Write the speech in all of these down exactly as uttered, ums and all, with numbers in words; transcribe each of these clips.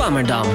Swammerdam.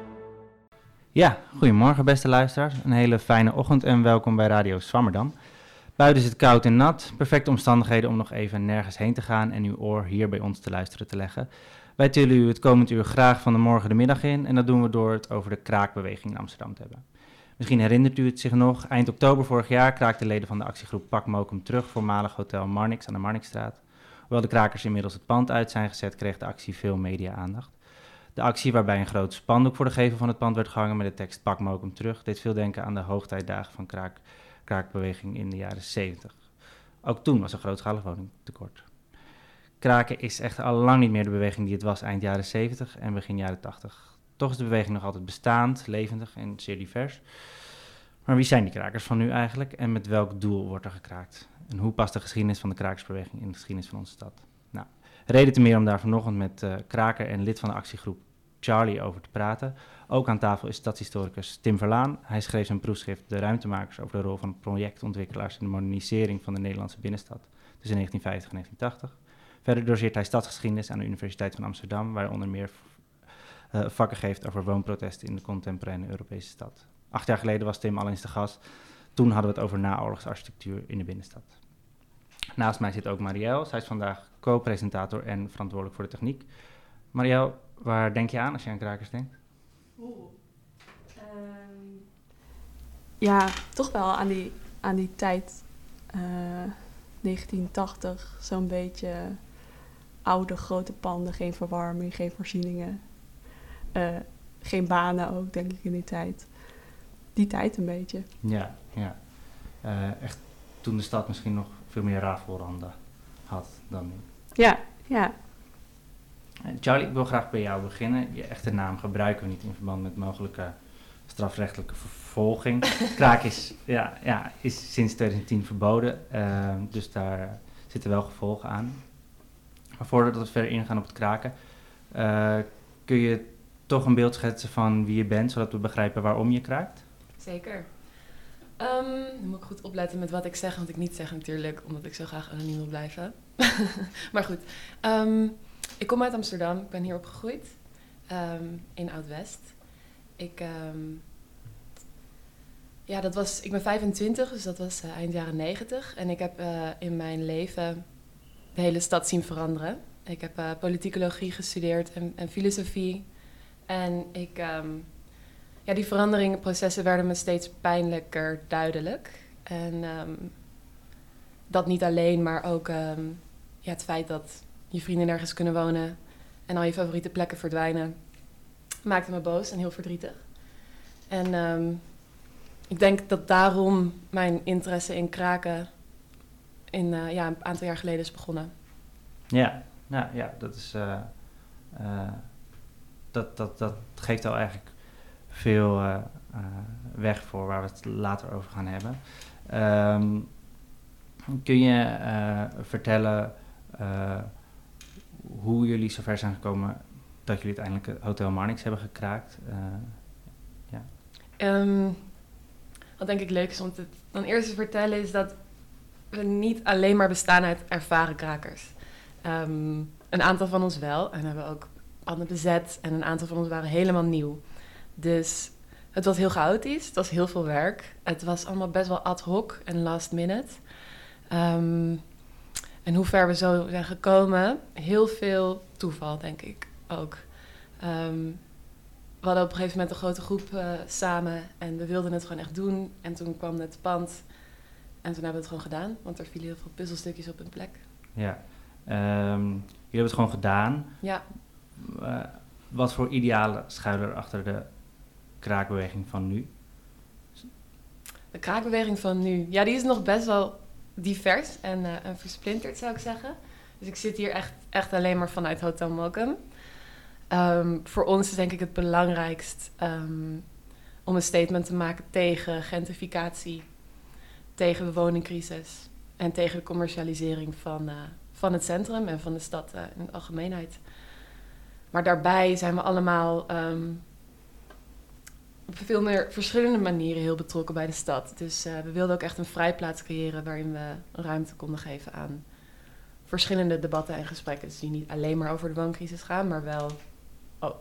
Ja, goedemorgen beste luisteraars. Een hele fijne ochtend en welkom bij Radio Swammerdam. Buiten is het koud en nat. Perfecte omstandigheden om nog even nergens heen te gaan en uw oor hier bij ons te luisteren te leggen. Wij tillen u het komend uur graag van de morgen de middag in en dat doen we door het over de kraakbeweging in Amsterdam te hebben. Misschien herinnert u het zich nog, eind oktober vorig jaar kraakten leden van de actiegroep Pak Mokum terug, voormalig Hotel Marnix aan de Marnixstraat. Hoewel de krakers inmiddels het pand uit zijn gezet, kreeg de actie veel media-aandacht. De actie, waarbij een groot spandoek voor de gevel van het pand werd gehangen met de tekst Pak Mokum terug, deed veel denken aan de hoogtijdagen van kraak, kraakbeweging in de jaren zeventig. Ook toen was er grootschalig woningtekort. Kraken is echt al lang niet meer de beweging die het was eind jaren zeventig en begin jaren tachtig. Toch is de beweging nog altijd bestaand, levendig en zeer divers. Maar wie zijn die krakers van nu eigenlijk en met welk doel wordt er gekraakt? En hoe past de geschiedenis van de krakersbeweging in de geschiedenis van onze stad? Nou, reden te meer om daar vanochtend met uh, kraker en lid van de actiegroep Charlie over te praten. Ook aan tafel is stadshistoricus Tim Verlaan. Hij schreef zijn proefschrift De Ruimtemakers over de rol van projectontwikkelaars in de modernisering van de Nederlandse binnenstad tussen negentien vijftig en negentien tachtig. Verder doseert hij stadsgeschiedenis aan de Universiteit van Amsterdam, waar hij onder meer uh, vakken geeft over woonprotesten in de contemporaine Europese stad. Acht jaar geleden was Tim al eens te gast. Toen hadden we het over naoorlogsarchitectuur in de binnenstad. Naast mij zit ook Marielle. Zij is vandaag co-presentator en verantwoordelijk voor de techniek. Marielle, waar denk je aan als je aan krakers denkt? Oeh. Um, ja, toch wel aan die, aan die tijd. Uh, negentien tachtig, zo'n beetje oude grote panden, geen verwarming, geen voorzieningen. Uh, geen banen ook, denk ik, in die tijd. Die tijd een beetje. Ja, ja. Uh, echt toen de stad misschien nog veel meer rafelranden had dan nu. Ja, ja. Uh, Charlie, ik wil graag bij jou beginnen. Je echte naam gebruiken we niet in verband met mogelijke strafrechtelijke vervolging. Kraak is, ja, ja, is sinds twintig tien verboden, uh, dus daar zitten wel gevolgen aan. Maar voordat we verder ingaan op het kraken, uh, kun je toch een beeld schetsen van wie je bent, zodat we begrijpen waarom je kraakt? Zeker. Um, nu moet ik goed opletten met wat ik zeg, want ik niet zeg natuurlijk, omdat ik zo graag anoniem wil blijven. Maar goed, um, ik kom uit Amsterdam, ik ben hier opgegroeid, um, in Oud-West. Ik, um, ja, dat was, ik ben vijfentwintig, dus dat was uh, eind jaren negentig. En ik heb uh, in mijn leven de hele stad zien veranderen. Ik heb uh, politicologie gestudeerd en, en filosofie. En ik... Um, Ja, die veranderingprocessen werden me steeds pijnlijker duidelijk. En um, dat niet alleen, maar ook um, ja, het feit dat je vrienden nergens kunnen wonen en al je favoriete plekken verdwijnen, maakte me boos en heel verdrietig. En um, ik denk dat daarom mijn interesse in kraken in, uh, ja, een aantal jaar geleden is begonnen. Ja, nou, ja dat, is, uh, uh, dat, dat, dat geeft al eigenlijk veel uh, uh, weg voor waar we het later over gaan hebben. Um, kun je uh, vertellen uh, hoe jullie zover zijn gekomen dat jullie uiteindelijk Hotel Marnix hebben gekraakt? Uh, ja. Um, wat denk ik leuk is om te, dan eerst te vertellen is dat we niet alleen maar bestaan uit ervaren krakers. Um, een aantal van ons wel en hebben ook panden bezet en een aantal van ons waren helemaal nieuw. Dus het was heel chaotisch, het was heel veel werk. Het was allemaal best wel ad hoc en last minute. Um, en hoe ver we zo zijn gekomen, heel veel toeval, denk ik ook. Um, we hadden op een gegeven moment een grote groep uh, samen en we wilden het gewoon echt doen. En toen kwam het pand en toen hebben we het gewoon gedaan, want er vielen heel veel puzzelstukjes op hun plek. Ja, um, jullie hebben het gewoon gedaan. Ja. Uh, wat voor idealen schuilen er achter de kraakbeweging van nu? De kraakbeweging van nu, ja, die is nog best wel divers en, uh, en versplinterd, zou ik zeggen. Dus ik zit hier echt, echt alleen maar vanuit Hotel Mokum. Um, voor ons is denk ik het belangrijkst um, om een statement te maken tegen gentrificatie, tegen de woningcrisis en tegen de commercialisering van, uh, van het centrum en van de stad uh, in de algemeenheid. Maar daarbij zijn we allemaal um, op veel meer verschillende manieren heel betrokken bij de stad. Dus uh, we wilden ook echt een vrijplaats creëren waarin we ruimte konden geven aan verschillende debatten en gesprekken. Dus die niet alleen maar over de wooncrisis gaan, maar wel ook.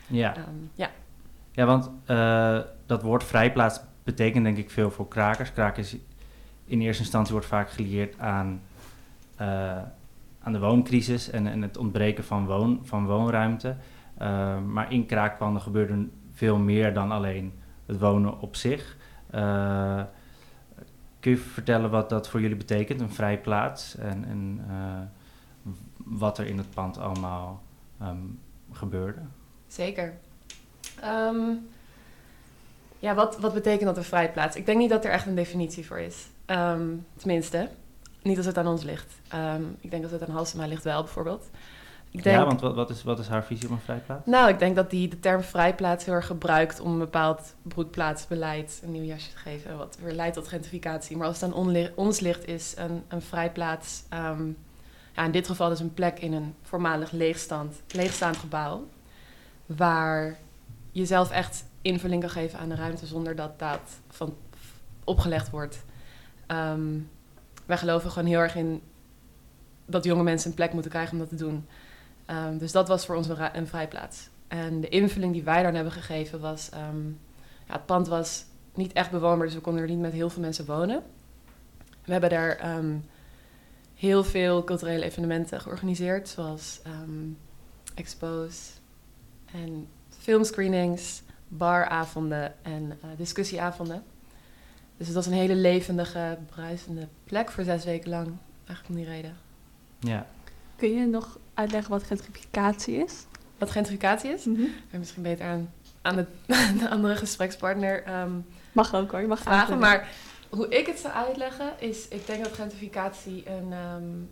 Ja, Um, ja. ja want uh, dat woord vrijplaats betekent denk ik veel voor krakers. Krakers in eerste instantie wordt vaak gelieerd aan, uh, aan de wooncrisis en, en het ontbreken van, woon, van woonruimte. Uh, maar in Kraakpanden gebeurde veel meer dan alleen het wonen op zich. Uh, kun je vertellen wat dat voor jullie betekent, een vrijplaats? En, en uh, wat er in het pand allemaal um, gebeurde? Zeker. Um, ja, wat, wat betekent dat een vrijplaats? Ik denk niet dat er echt een definitie voor is. Um, tenminste, niet als het aan ons ligt. Um, ik denk dat het aan Halsema ligt wel, bijvoorbeeld. Ik denk, ja, want wat, wat, is, wat is haar visie op een vrijplaats? Nou, ik denk dat die de term vrijplaats heel erg gebruikt om een bepaald broedplaatsbeleid een nieuw jasje te geven, wat weer leidt tot gentrificatie. Maar als het aan onli- ons ligt, is een, een vrijplaats, um, ja, in dit geval dus een plek in een voormalig leegstand, leegstaand gebouw, waar je zelf echt invulling kan geven aan de ruimte zonder dat dat van opgelegd wordt. Um, wij geloven gewoon heel erg in dat jonge mensen een plek moeten krijgen om dat te doen. Um, dus dat was voor ons een, ra- een vrijplaats. En de invulling die wij daar hebben gegeven was... Um, ja, het pand was niet echt bewoonbaar, dus we konden er niet met heel veel mensen wonen. We hebben daar um, heel veel culturele evenementen georganiseerd, zoals um, expos en filmscreenings, baravonden en uh, discussieavonden. Dus het was een hele levendige, bruisende plek voor zes weken lang, eigenlijk om die reden. Ja. Kun je nog uitleggen wat gentrificatie is? Wat gentrificatie is? Mm-hmm. En misschien beter aan, aan de, de andere gesprekspartner um, mag ook hoor, je mag vragen. vragen. Maar hoe ik het zou uitleggen is, ik denk dat gentrificatie een, um,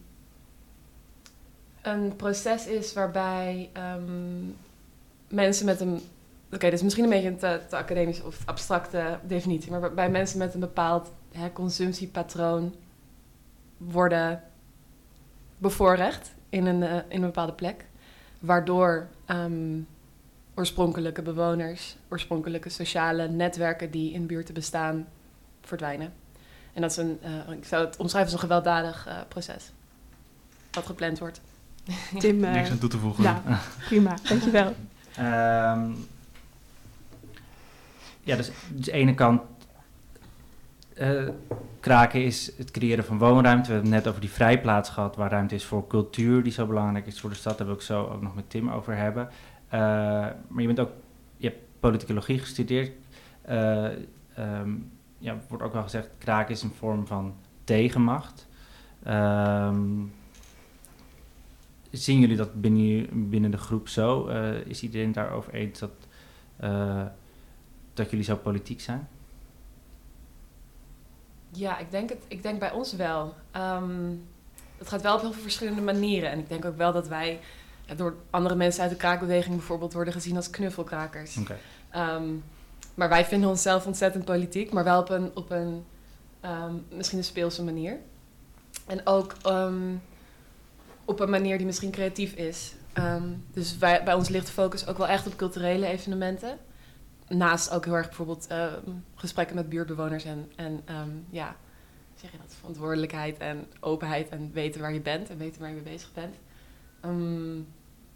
een proces is waarbij um, mensen met een... Oké, okay, dit is misschien een beetje een te, te academisch of abstracte definitie, maar waarbij mensen met een bepaald hè, consumptiepatroon worden bevoorrecht in een, uh, in een bepaalde plek, waardoor um, oorspronkelijke bewoners, oorspronkelijke sociale netwerken die in buurten bestaan, verdwijnen. En dat is een, uh, ik zou het omschrijven als een gewelddadig uh, proces, wat gepland wordt. Tim, uh, niks aan toe te voegen. Ja, prima, dankjewel. Um, ja, dus, dus de ene kant uh, kraken is het creëren van woonruimte. We hebben het net over die vrijplaats gehad, waar ruimte is voor cultuur, die zo belangrijk is voor de stad. Daar wil ik zo ook nog met Tim over hebben. Uh, maar je bent ook, je hebt politicologie gestudeerd. Uh, um, ja, wordt ook wel gezegd, kraken is een vorm van tegenmacht. Um, zien jullie dat binnen, binnen de groep zo? Uh, is iedereen daarover eens dat, uh, dat jullie zo politiek zijn? Ja, ik denk, het, ik denk bij ons wel. Um, het gaat wel op heel veel verschillende manieren. En ik denk ook wel dat wij ja, door andere mensen uit de kraakbeweging bijvoorbeeld worden gezien als knuffelkrakers. Okay. Um, maar wij vinden onszelf ontzettend politiek, maar wel op een, op een um, misschien een speelse manier. En ook um, op een manier die misschien creatief is. Um, dus wij, bij ons ligt de focus ook wel echt op culturele evenementen. Naast ook heel erg bijvoorbeeld uh, gesprekken met buurtbewoners en, en um, ja, zeg je dat, verantwoordelijkheid en openheid en weten waar je bent en weten waar je mee bezig bent. Um,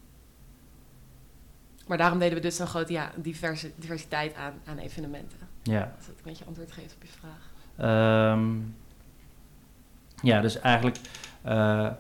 maar daarom deden we dus zo'n grote ja, diverse, diversiteit aan, aan evenementen. Ja. Als dat een beetje antwoord geeft op je vraag. Um, ja, dus eigenlijk uh,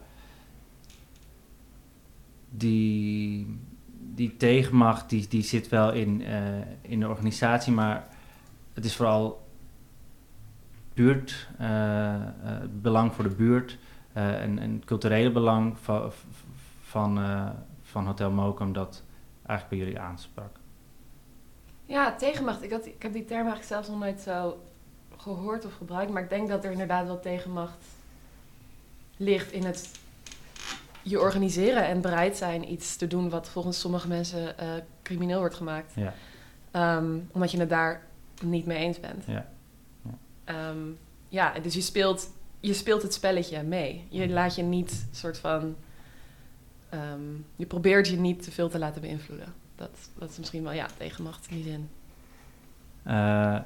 die... Die tegenmacht die, die zit wel in, uh, in de organisatie, maar het is vooral buurt, uh, uh, het belang voor de buurt uh, en, en het culturele belang van, van, uh, van Hotel Mokum dat eigenlijk bij jullie aansprak. Ja, tegenmacht. Ik, had, ik heb die term eigenlijk zelfs nog nooit zo gehoord of gebruikt, maar ik denk dat er inderdaad wel tegenmacht ligt in het je organiseren en bereid zijn iets te doen wat volgens sommige mensen uh, crimineel wordt gemaakt. Ja. Um, omdat je het daar niet mee eens bent. Ja, ja. Um, ja dus je speelt, je speelt het spelletje mee. Je laat je niet soort van... Um, je probeert je niet te veel te laten beïnvloeden. Dat, dat is misschien wel ja, tegenmacht in die zin. Uh,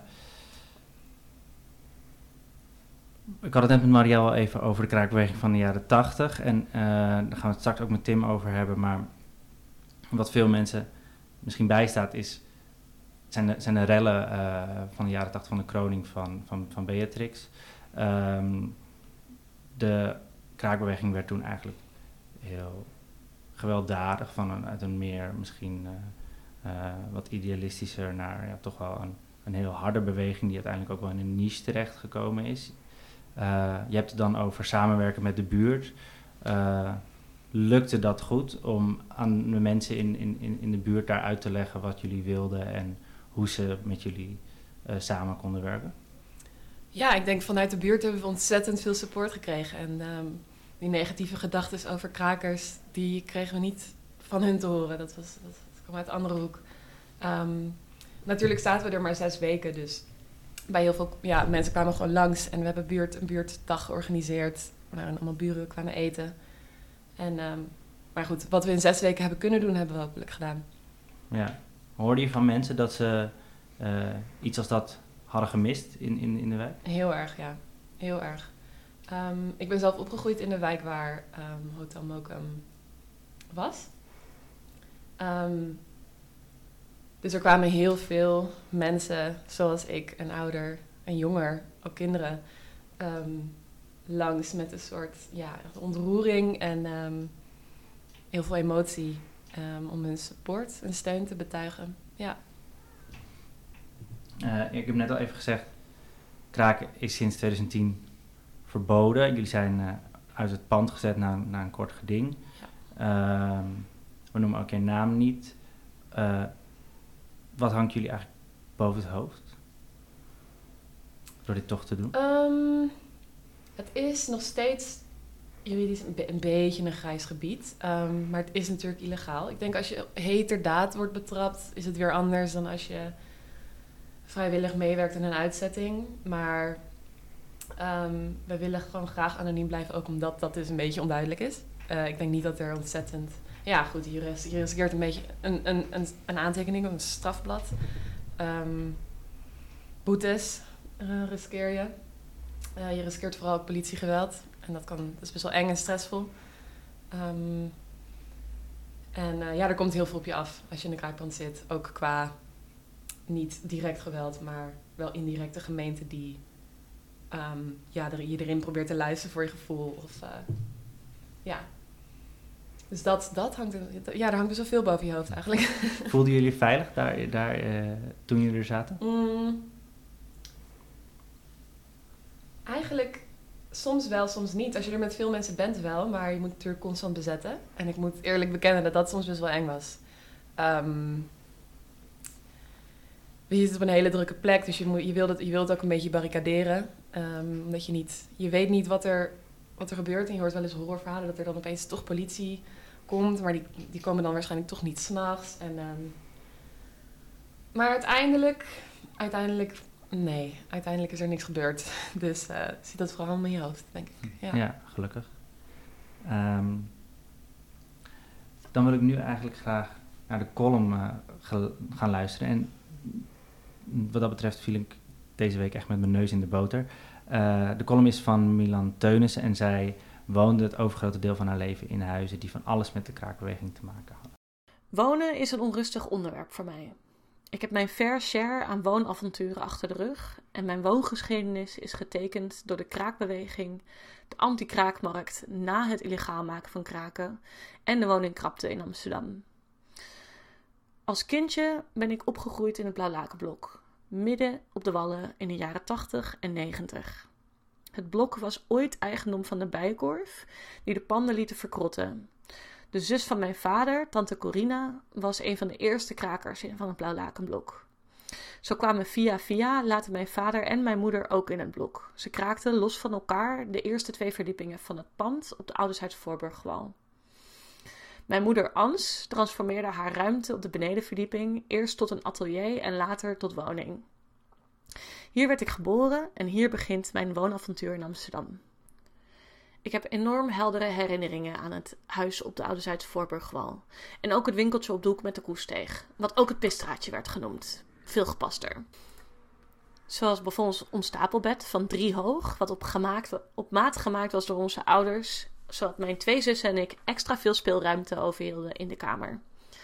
Ik had het net met Marielle al even over de kraakbeweging van de jaren tachtig. En uh, daar gaan we het straks ook met Tim over hebben. Maar wat veel mensen misschien bijstaat is, zijn de, zijn de rellen uh, van de jaren tachtig van de kroning van, van, van Beatrix. Um, de kraakbeweging werd toen eigenlijk heel gewelddadig, van een, uit een meer misschien uh, uh, wat idealistischer naar ja, toch wel een, een heel harde beweging die uiteindelijk ook wel in een niche terechtgekomen is. Uh, je hebt het dan over samenwerken met de buurt. Uh, lukte dat goed om aan de mensen in, in, in de buurt daar uit te leggen wat jullie wilden en hoe ze met jullie uh, samen konden werken? Ja, ik denk vanuit de buurt hebben we ontzettend veel support gekregen. En um, die negatieve gedachten over krakers, die kregen we niet van hun te horen. Dat, was, dat, dat kwam uit een andere hoek. Um, natuurlijk zaten we er maar zes weken, dus bij heel veel ja, mensen kwamen gewoon langs. En we hebben buurt, een buurtdag georganiseerd, waar allemaal buren kwamen eten. En, um, maar goed, wat we in zes weken hebben kunnen doen, hebben we hopelijk gedaan. Ja. Hoorde je van mensen dat ze uh, iets als dat hadden gemist in, in, in de wijk? Heel erg, ja. Heel erg. Um, ik ben zelf opgegroeid in de wijk waar um, Hotel Mokum was. Um, dus er kwamen heel veel mensen, zoals ik, en ouder en jonger, ook kinderen, um, langs met een soort ja, ontroering en um, heel veel emotie um, om hun support en steun te betuigen. Ja. Uh, ik heb net al even gezegd, kraken is sinds twintig tien verboden. Jullie zijn uh, uit het pand gezet na, na een kort geding. Ja. Uh, we noemen ook je naam niet. Uh, wat hangt jullie eigenlijk boven het hoofd? Door dit toch te doen? Um, het is nog steeds juridisch een, be- een beetje een grijs gebied. Um, maar het is natuurlijk illegaal. Ik denk als je heterdaad wordt betrapt, is het weer anders dan als je vrijwillig meewerkt in een uitzetting. Maar um, we willen gewoon graag anoniem blijven, ook omdat dat dus een beetje onduidelijk is. Uh, ik denk niet dat er ontzettend... Ja, goed, je riskeert een beetje een, een, een, een aantekening, een strafblad. Um, boetes uh, riskeer je. Uh, je riskeert vooral ook politiegeweld. En dat, kan, dat is best wel eng en stressvol. Um, en uh, ja, er komt heel veel op je af als je in de kraakpand zit. Ook qua niet direct geweld, maar wel indirecte gemeente die um, ja, er, je erin probeert te luisteren voor je gevoel. Of, uh, ja. Dus dat, dat hangt, ja, daar hangt best wel veel boven je hoofd eigenlijk. Voelden jullie veilig daar, daar uh, toen jullie er zaten? Mm, eigenlijk soms wel, soms niet. Als je er met veel mensen bent wel, maar je moet natuurlijk constant bezetten. En ik moet eerlijk bekennen dat dat soms best wel eng was. Um, je zit op een hele drukke plek, dus je, moet, je, wilt, het, je wilt het ook een beetje barricaderen. Um, omdat je niet, je weet niet wat er, wat er gebeurt. En je hoort wel eens horrorverhalen dat er dan opeens toch politie komt. Maar die, die komen dan waarschijnlijk toch niet 's nachts. En, um, maar uiteindelijk, uiteindelijk, nee, uiteindelijk is er niks gebeurd. Dus uh, zit dat vooral allemaal in je hoofd, denk ik. Ja, ja gelukkig. Um, dan wil ik nu eigenlijk graag naar de column uh, ge- gaan luisteren. En wat dat betreft viel ik deze week echt met mijn neus in de boter. Uh, de column is van Milan Teunissen en zij woonde het overgrote deel van haar leven in huizen die van alles met de kraakbeweging te maken hadden. Wonen is een onrustig onderwerp voor mij. Ik heb mijn fair share aan woonavonturen achter de rug en mijn woongeschiedenis is getekend door de kraakbeweging, de anti-kraakmarkt na het illegaal maken van kraken en de woningkrapte in Amsterdam. Als kindje ben ik opgegroeid in het Blauwlakenblok, midden op de Wallen in de jaren tachtig en negentig. Het blok was ooit eigendom van de Bijenkorf, die de panden lieten verkrotten. De zus van mijn vader, tante Corina, was een van de eerste krakers van het Blauwlakenblok. Zo kwamen via via later mijn vader en mijn moeder ook in het blok. Ze kraakten los van elkaar de eerste twee verdiepingen van het pand op de Ouderzijds Voorburgwal. Mijn moeder Ans transformeerde haar ruimte op de benedenverdieping eerst tot een atelier en later tot woning. Hier werd ik geboren en hier begint mijn woonavontuur in Amsterdam. Ik heb enorm heldere herinneringen aan het huis op de Ouderzijds Voorburgwal. En ook het winkeltje op de hoek met de Koesteeg, wat ook het Pisstraatje werd genoemd. Veel gepaster. Zoals bijvoorbeeld ons stapelbed van drie hoog, wat op, gemaakt, op maat gemaakt was door onze ouders, zodat mijn twee zussen en ik extra veel speelruimte overhielden in de kamer.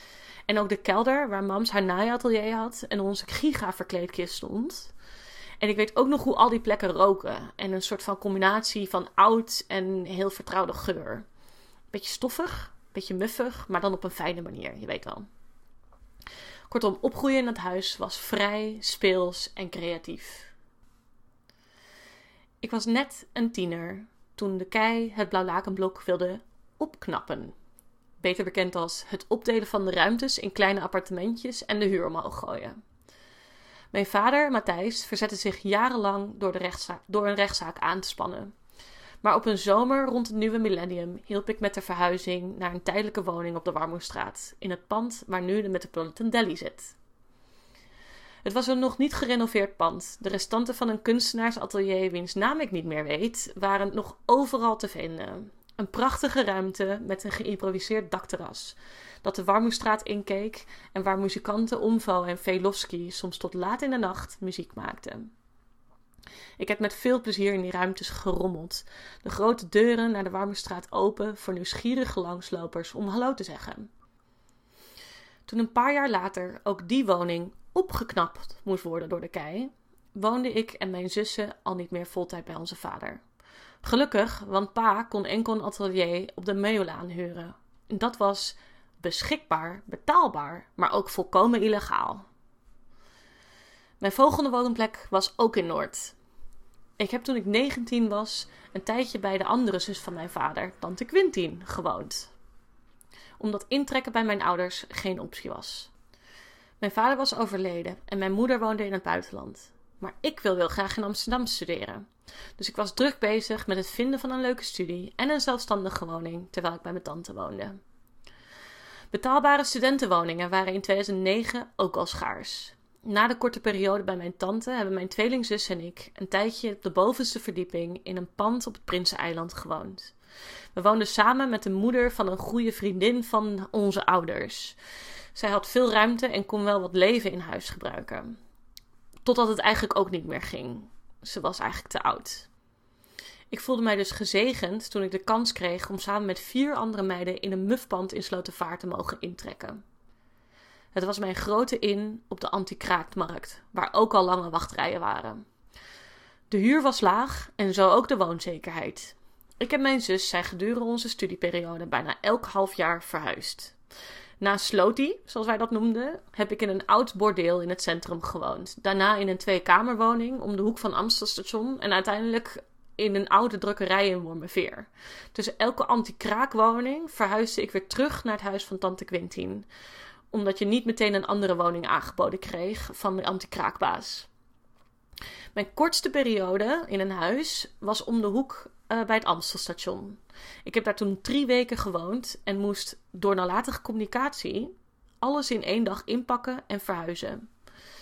En ook de kelder waar mams haar naaiatelier had en onze giga-verkleedkist stond. En ik weet ook nog hoe al die plekken roken. En een soort van combinatie van oud en heel vertrouwde geur. Beetje stoffig, beetje muffig, maar dan op een fijne manier, je weet wel. Kortom, opgroeien in het huis was vrij, speels en creatief. Ik was net een tiener toen de kei het blauwlakenblok wilde opknappen. Beter bekend als het opdelen van de ruimtes in kleine appartementjes en de huur omhoog gooien. Mijn vader, Matthijs, verzette zich jarenlang door, de rechtszaak, door een rechtszaak aan te spannen. Maar op een zomer rond het nieuwe millennium hielp ik met de verhuizing naar een tijdelijke woning op de Warmoestraat, in het pand waar nu de Metropolitan Deli zit. Het was een nog niet gerenoveerd pand. De restanten van een kunstenaarsatelier, wiens naam ik niet meer weet, waren nog overal te vinden. Een prachtige ruimte met een geïmproviseerd dakterras, dat de Warmoestraat inkeek en waar muzikanten Omvo en Velofsky soms tot laat in de nacht muziek maakten. Ik heb met veel plezier in die ruimtes gerommeld, de grote deuren naar de Warmoestraat open voor nieuwsgierige langslopers om hallo te zeggen. Toen een paar jaar later ook die woning opgeknapt moest worden door de kei, woonde ik en mijn zussen al niet meer voltijd bij onze vader. Gelukkig, want pa kon enkel een atelier op de Meolaan huren. En dat was beschikbaar, betaalbaar, maar ook volkomen illegaal. Mijn volgende woonplek was ook in Noord. Ik heb toen ik negentien was een tijdje bij de andere zus van mijn vader, tante Quintien, gewoond. Omdat intrekken bij mijn ouders geen optie was. Mijn vader was overleden en mijn moeder woonde in het buitenland. Maar ik wilde heel graag in Amsterdam studeren. Dus ik was druk bezig met het vinden van een leuke studie en een zelfstandige woning, terwijl ik bij mijn tante woonde. Betaalbare studentenwoningen waren in tweeduizend negen ook al schaars. Na de korte periode bij mijn tante hebben mijn tweelingzus en ik een tijdje op de bovenste verdieping in een pand op het Prinseneiland gewoond. We woonden samen met de moeder van een goede vriendin van onze ouders. Zij had veel ruimte en kon wel wat leven in huis gebruiken. Totdat het eigenlijk ook niet meer ging. Ze was eigenlijk te oud. Ik voelde mij dus gezegend toen ik de kans kreeg om samen met vier andere meiden in een mufpand in Slotervaart te mogen intrekken. Het was mijn grote in op de anti-kraakmarkt, waar ook al lange wachtrijen waren. De huur was laag en zo ook de woonzekerheid. Ik en mijn zus zijn gedurende onze studieperiode bijna elk half jaar verhuisd. Na Slotie, zoals wij dat noemden, heb ik in een oud bordeel in het centrum gewoond. Daarna in een tweekamerwoning om de hoek van Amstelstation en uiteindelijk in een oude drukkerij in Wormerveer. Tussen elke anti-kraakwoning verhuisde ik weer terug naar het huis van tante Quintien, omdat je niet meteen een andere woning aangeboden kreeg van de anti-kraakbaas. Mijn kortste periode in een huis was om de hoek uh, bij het Amstelstation. Ik heb daar toen drie weken gewoond en moest door nalatige communicatie alles in één dag inpakken en verhuizen.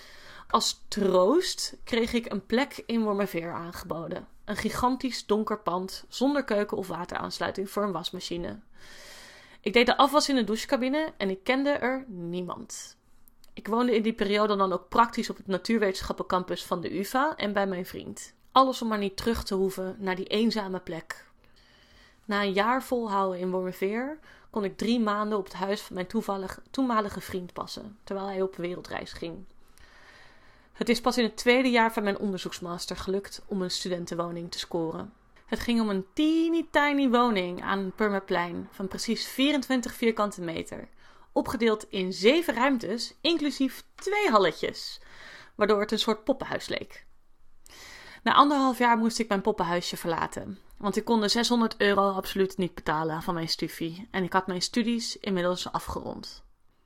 Als troost kreeg ik een plek in Wormerveer aangeboden. Een gigantisch donker pand zonder keuken of wateraansluiting voor een wasmachine. Ik deed de afwas in de douchecabine en ik kende er niemand. Ik woonde in die periode dan ook praktisch op het natuurwetenschappencampus van de U vA en bij mijn vriend. Alles om maar niet terug te hoeven naar die eenzame plek. Na een jaar volhouden in Wormerveer kon ik drie maanden op het huis van mijn toenmalige vriend passen, terwijl hij op wereldreis ging. Het is pas in het tweede jaar van mijn onderzoeksmaster gelukt om een studentenwoning te scoren. Het ging om een teeny tiny woning aan een Purmerplein van precies vierentwintig vierkante meter, opgedeeld in zeven ruimtes, inclusief twee halletjes, waardoor het een soort poppenhuis leek. Na anderhalf jaar moest ik mijn poppenhuisje verlaten, want ik kon de zeshonderd euro absoluut niet betalen van mijn studie en ik had mijn studies inmiddels afgerond.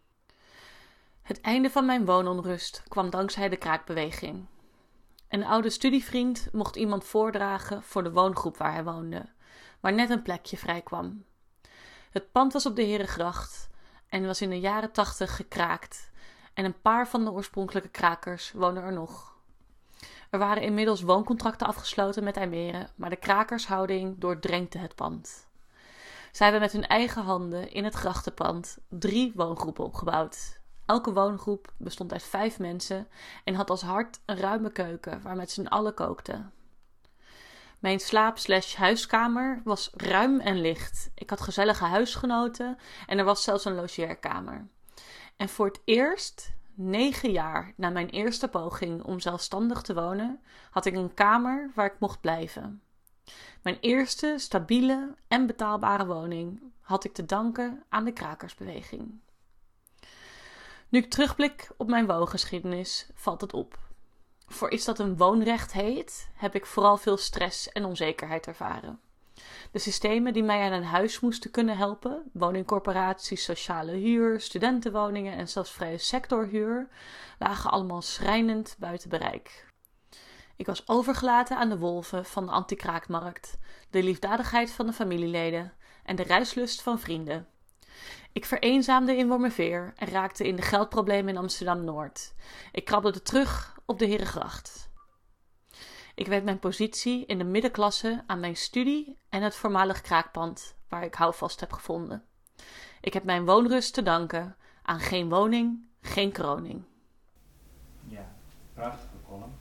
Het einde van mijn woononrust kwam dankzij de kraakbeweging. Een oude studievriend mocht iemand voordragen voor de woongroep waar hij woonde, waar net een plekje vrij kwam. Het pand was op de Herengracht en was in de jaren tachtig gekraakt en een paar van de oorspronkelijke krakers woonden er nog. Er waren inmiddels wooncontracten afgesloten met IJmeren, maar de krakershouding doordrenkte het pand. Zij hebben met hun eigen handen in het grachtenpand drie woongroepen opgebouwd. Elke woongroep bestond uit vijf mensen en had als hart een ruime keuken waar met z'n allen kookten. Mijn slaap-slash-huiskamer was ruim en licht. Ik had gezellige huisgenoten en er was zelfs een logeerkamer. En voor het eerst, negen jaar na mijn eerste poging om zelfstandig te wonen, had ik een kamer waar ik mocht blijven. Mijn eerste stabiele en betaalbare woning had ik te danken aan de krakersbeweging. Nu ik terugblik op mijn woongeschiedenis, valt het op. Voor iets dat een woonrecht heet, heb ik vooral veel stress en onzekerheid ervaren. De systemen die mij aan een huis moesten kunnen helpen, woningcorporaties, sociale huur, studentenwoningen en zelfs vrije sectorhuur, lagen allemaal schrijnend buiten bereik. Ik was overgelaten aan de wolven van de anti-kraakmarkt, de liefdadigheid van de familieleden en de reislust van vrienden. Ik vereenzaamde in Wormerveer en raakte in de geldproblemen in Amsterdam-Noord. Ik krabbelde terug op de Herengracht. Ik weet mijn positie in de middenklasse aan mijn studie en het voormalig kraakpand waar ik houvast heb gevonden. Ik heb mijn woonrust te danken aan geen woning, geen kroning. Ja, prachtige column.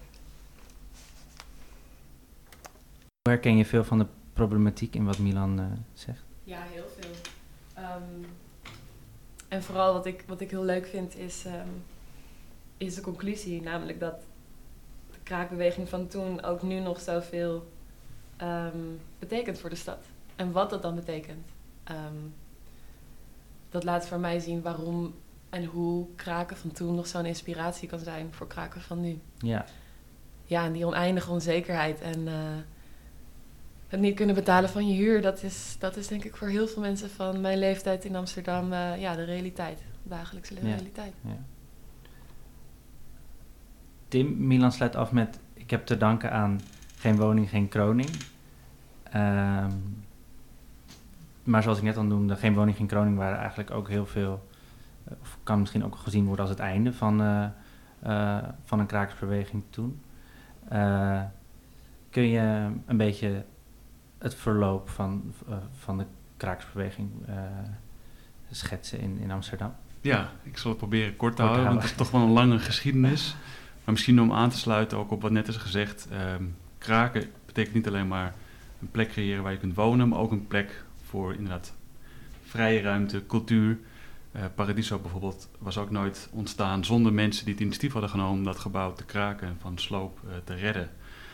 Herken je veel van de problematiek in wat Milan uh, zegt? Ja, heel veel. Um, en vooral wat ik, wat ik heel leuk vind is, um, is de conclusie. Namelijk dat de kraakbeweging van toen ook nu nog zoveel um, betekent voor de stad. En wat dat dan betekent. Um, dat laat voor mij zien waarom en hoe kraken van toen nog zo'n inspiratie kan zijn voor kraken van nu. Ja. Ja, en die oneindige onzekerheid en uh, het niet kunnen betalen van je huur, dat is, dat is denk ik voor heel veel mensen van mijn leeftijd in Amsterdam uh, ja, de realiteit. De dagelijkse ja. realiteit. Ja. Tim, Milan sluit af met: ik heb te danken aan geen woning, geen kroning. Um, maar zoals ik net al noemde, geen woning, geen kroning waren eigenlijk ook heel veel, of kan misschien ook gezien worden als het einde van, uh, uh, van een krakersbeweging toen. Uh, kun je een beetje het verloop van, uh, van de krakersbeweging uh, schetsen in, in Amsterdam? Ja, ik zal het proberen kort te Kort houden, houden. want het is toch wel een lange geschiedenis. Maar misschien om aan te sluiten ook op wat net is gezegd. Um, kraken betekent niet alleen maar een plek creëren waar je kunt wonen, maar ook een plek voor inderdaad vrije ruimte, cultuur. Uh, Paradiso bijvoorbeeld was ook nooit ontstaan zonder mensen die het initiatief hadden genomen om dat gebouw te kraken en van sloop uh, te redden.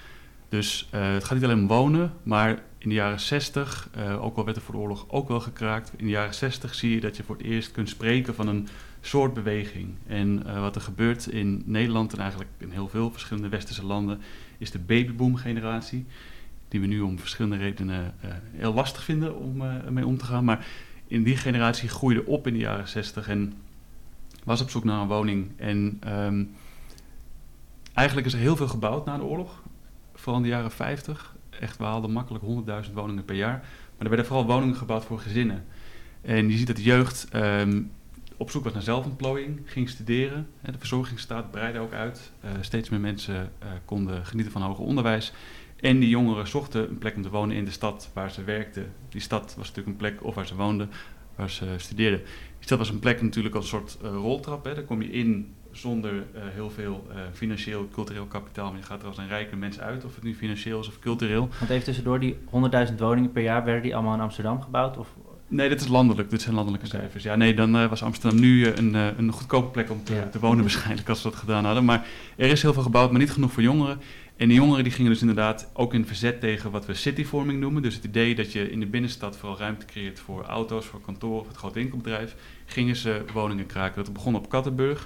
Dus uh, het gaat niet alleen om wonen, maar in de jaren zestig, uh, ook al werd er voor de oorlog ook wel gekraakt, in de jaren zestig zie je dat je voor het eerst kunt spreken van een soort beweging. En uh, wat er gebeurt in Nederland en eigenlijk in heel veel verschillende westerse landen, is de babyboom-generatie, die we nu om verschillende redenen uh, heel lastig vinden om uh, mee om te gaan. Maar in die generatie groeide op in de jaren zestig en was op zoek naar een woning. En um, eigenlijk is er heel veel gebouwd na de oorlog. Vooral in de jaren vijftig. Echt, we haalden makkelijk honderdduizend woningen per jaar. Maar er werden vooral woningen gebouwd voor gezinnen. En je ziet dat de jeugd um, op zoek was naar zelfontplooiing, ging studeren. De verzorgingsstaat breidde ook uit. Uh, steeds meer mensen uh, konden genieten van hoger onderwijs. En die jongeren zochten een plek om te wonen in de stad waar ze werkten. Die stad was natuurlijk een plek, of waar ze woonden, waar ze studeerden. Die stad was een plek natuurlijk als een soort uh, roltrap. Hè. Daar kom je in zonder uh, heel veel uh, financieel, cultureel kapitaal. Maar je gaat er als een rijke mens uit, of het nu financieel is of cultureel. Want even tussendoor, die honderdduizend woningen per jaar, werden die allemaal in Amsterdam gebouwd? Of? Nee, dit is landelijk. Dit zijn landelijke Okay. cijfers. Ja, nee, dan uh, was Amsterdam nu uh, een, uh, een goedkope plek om te, Ja. te wonen waarschijnlijk als we dat gedaan hadden. Maar er is heel veel gebouwd, maar niet genoeg voor jongeren. En die jongeren die gingen dus inderdaad ook in verzet tegen wat we cityvorming noemen. Dus het idee dat je in de binnenstad vooral ruimte creëert voor auto's, voor kantoren of het groot winkelbedrijf. Gingen ze woningen kraken. Dat begon op Kattenburg.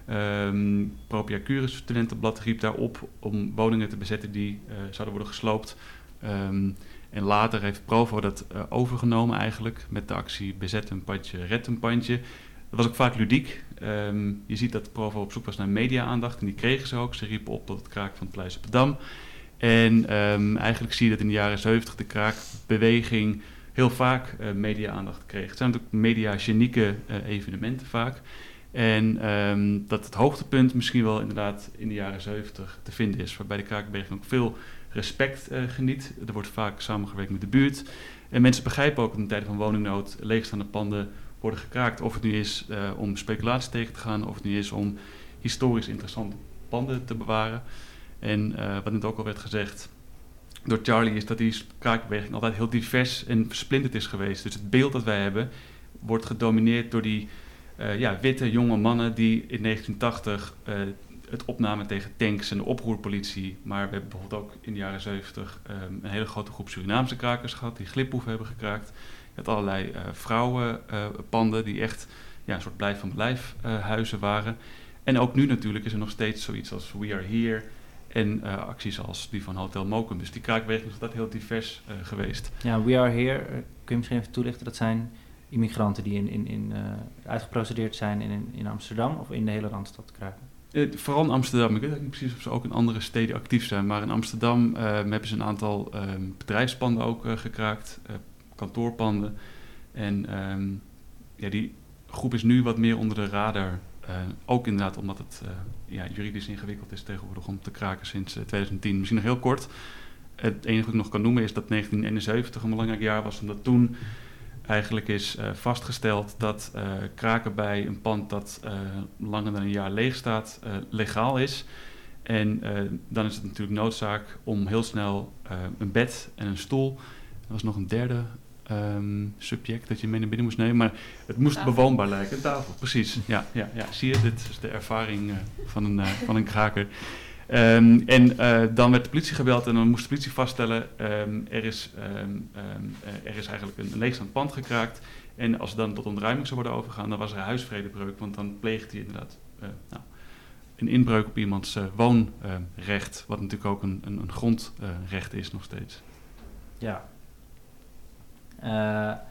Um, Propia Curis studentenblad riep daarop om woningen te bezetten die uh, zouden worden gesloopt. Um, en later heeft Provo dat uh, overgenomen eigenlijk met de actie Bezet een pandje, red een pandje. Dat was ook vaak ludiek. Um, je ziet dat Provo op zoek was naar media-aandacht en die kregen ze ook. Ze riepen op tot het kraken van het Pleisterdam. En um, eigenlijk zie je dat in de jaren zeventig de kraakbeweging heel vaak uh, media-aandacht kreeg. Het zijn natuurlijk media-genieke uh, evenementen vaak. En um, dat het hoogtepunt misschien wel inderdaad in de jaren zeventig te vinden is. Waarbij de kraakbeweging ook veel respect uh, geniet. Er wordt vaak samengewerkt met de buurt. En mensen begrijpen ook in tijden van woningnood leegstaande panden worden gekraakt. Of het nu is uh, om speculatie tegen te gaan, of het nu is om historisch interessante panden te bewaren. En uh, wat net ook al werd gezegd door Charlie, is dat die kraakbeweging altijd heel divers en versplinterd is geweest. Dus het beeld dat wij hebben wordt gedomineerd door die uh, ja, witte jonge mannen die in negentien tachtig uh, het opnamen tegen tanks en de oproerpolitie. Maar we hebben bijvoorbeeld ook in de jaren zeventig um, een hele grote groep Surinaamse krakers gehad die gliphoeven hebben gekraakt. Je had allerlei uh, vrouwenpanden uh, die echt ja, een soort blijf van blijf uh, huizen waren. En ook nu natuurlijk is er nog steeds zoiets als We Are Here en uh, acties als die van Hotel Mokum. Dus die kraakbeweging is altijd heel divers uh, geweest. Ja, We Are Here, uh, kun je misschien even toelichten? Dat zijn immigranten die in, in, in, uh, uitgeprocedeerd zijn in, in Amsterdam of in de hele Randstad kraken? Uh, vooral in Amsterdam. Ik weet ook niet precies of ze ook in andere steden actief zijn. Maar in Amsterdam uh, hebben ze een aantal uh, bedrijfspanden ook uh, gekraakt. Uh, kantoorpanden. En um, ja, die groep is nu wat meer onder de radar. Uh, ook inderdaad omdat het uh, ja, juridisch ingewikkeld is tegenwoordig om te kraken sinds uh, twintig tien. Misschien nog heel kort. Het enige wat ik nog kan noemen is dat negentien eenenzeventig een belangrijk jaar was. Omdat toen eigenlijk is uh, vastgesteld dat uh, kraken bij een pand dat uh, langer dan een jaar leeg staat uh, legaal is. En uh, dan is het natuurlijk noodzaak om heel snel uh, een bed en een stoel. Er was nog een derde um, subject dat je mee naar binnen moest nemen. Maar het moest tafel. bewoonbaar lijken. Een tafel, precies. Ja, ja, ja. Zie je, dit is de ervaring uh, van, een, uh, van een kraker. Um, en uh, dan werd de politie gebeld en dan moest de politie vaststellen, um, er, is, um, um, uh, er is eigenlijk een, een leegstaand pand gekraakt. En als het dan tot ontruiming zou worden overgegaan, dan was er huisvredebreuk. Want dan pleegt hij inderdaad uh, nou, een inbreuk op iemands uh, woonrecht. Uh, wat natuurlijk ook een, een, een grondrecht uh, is nog steeds. Ja. Uh,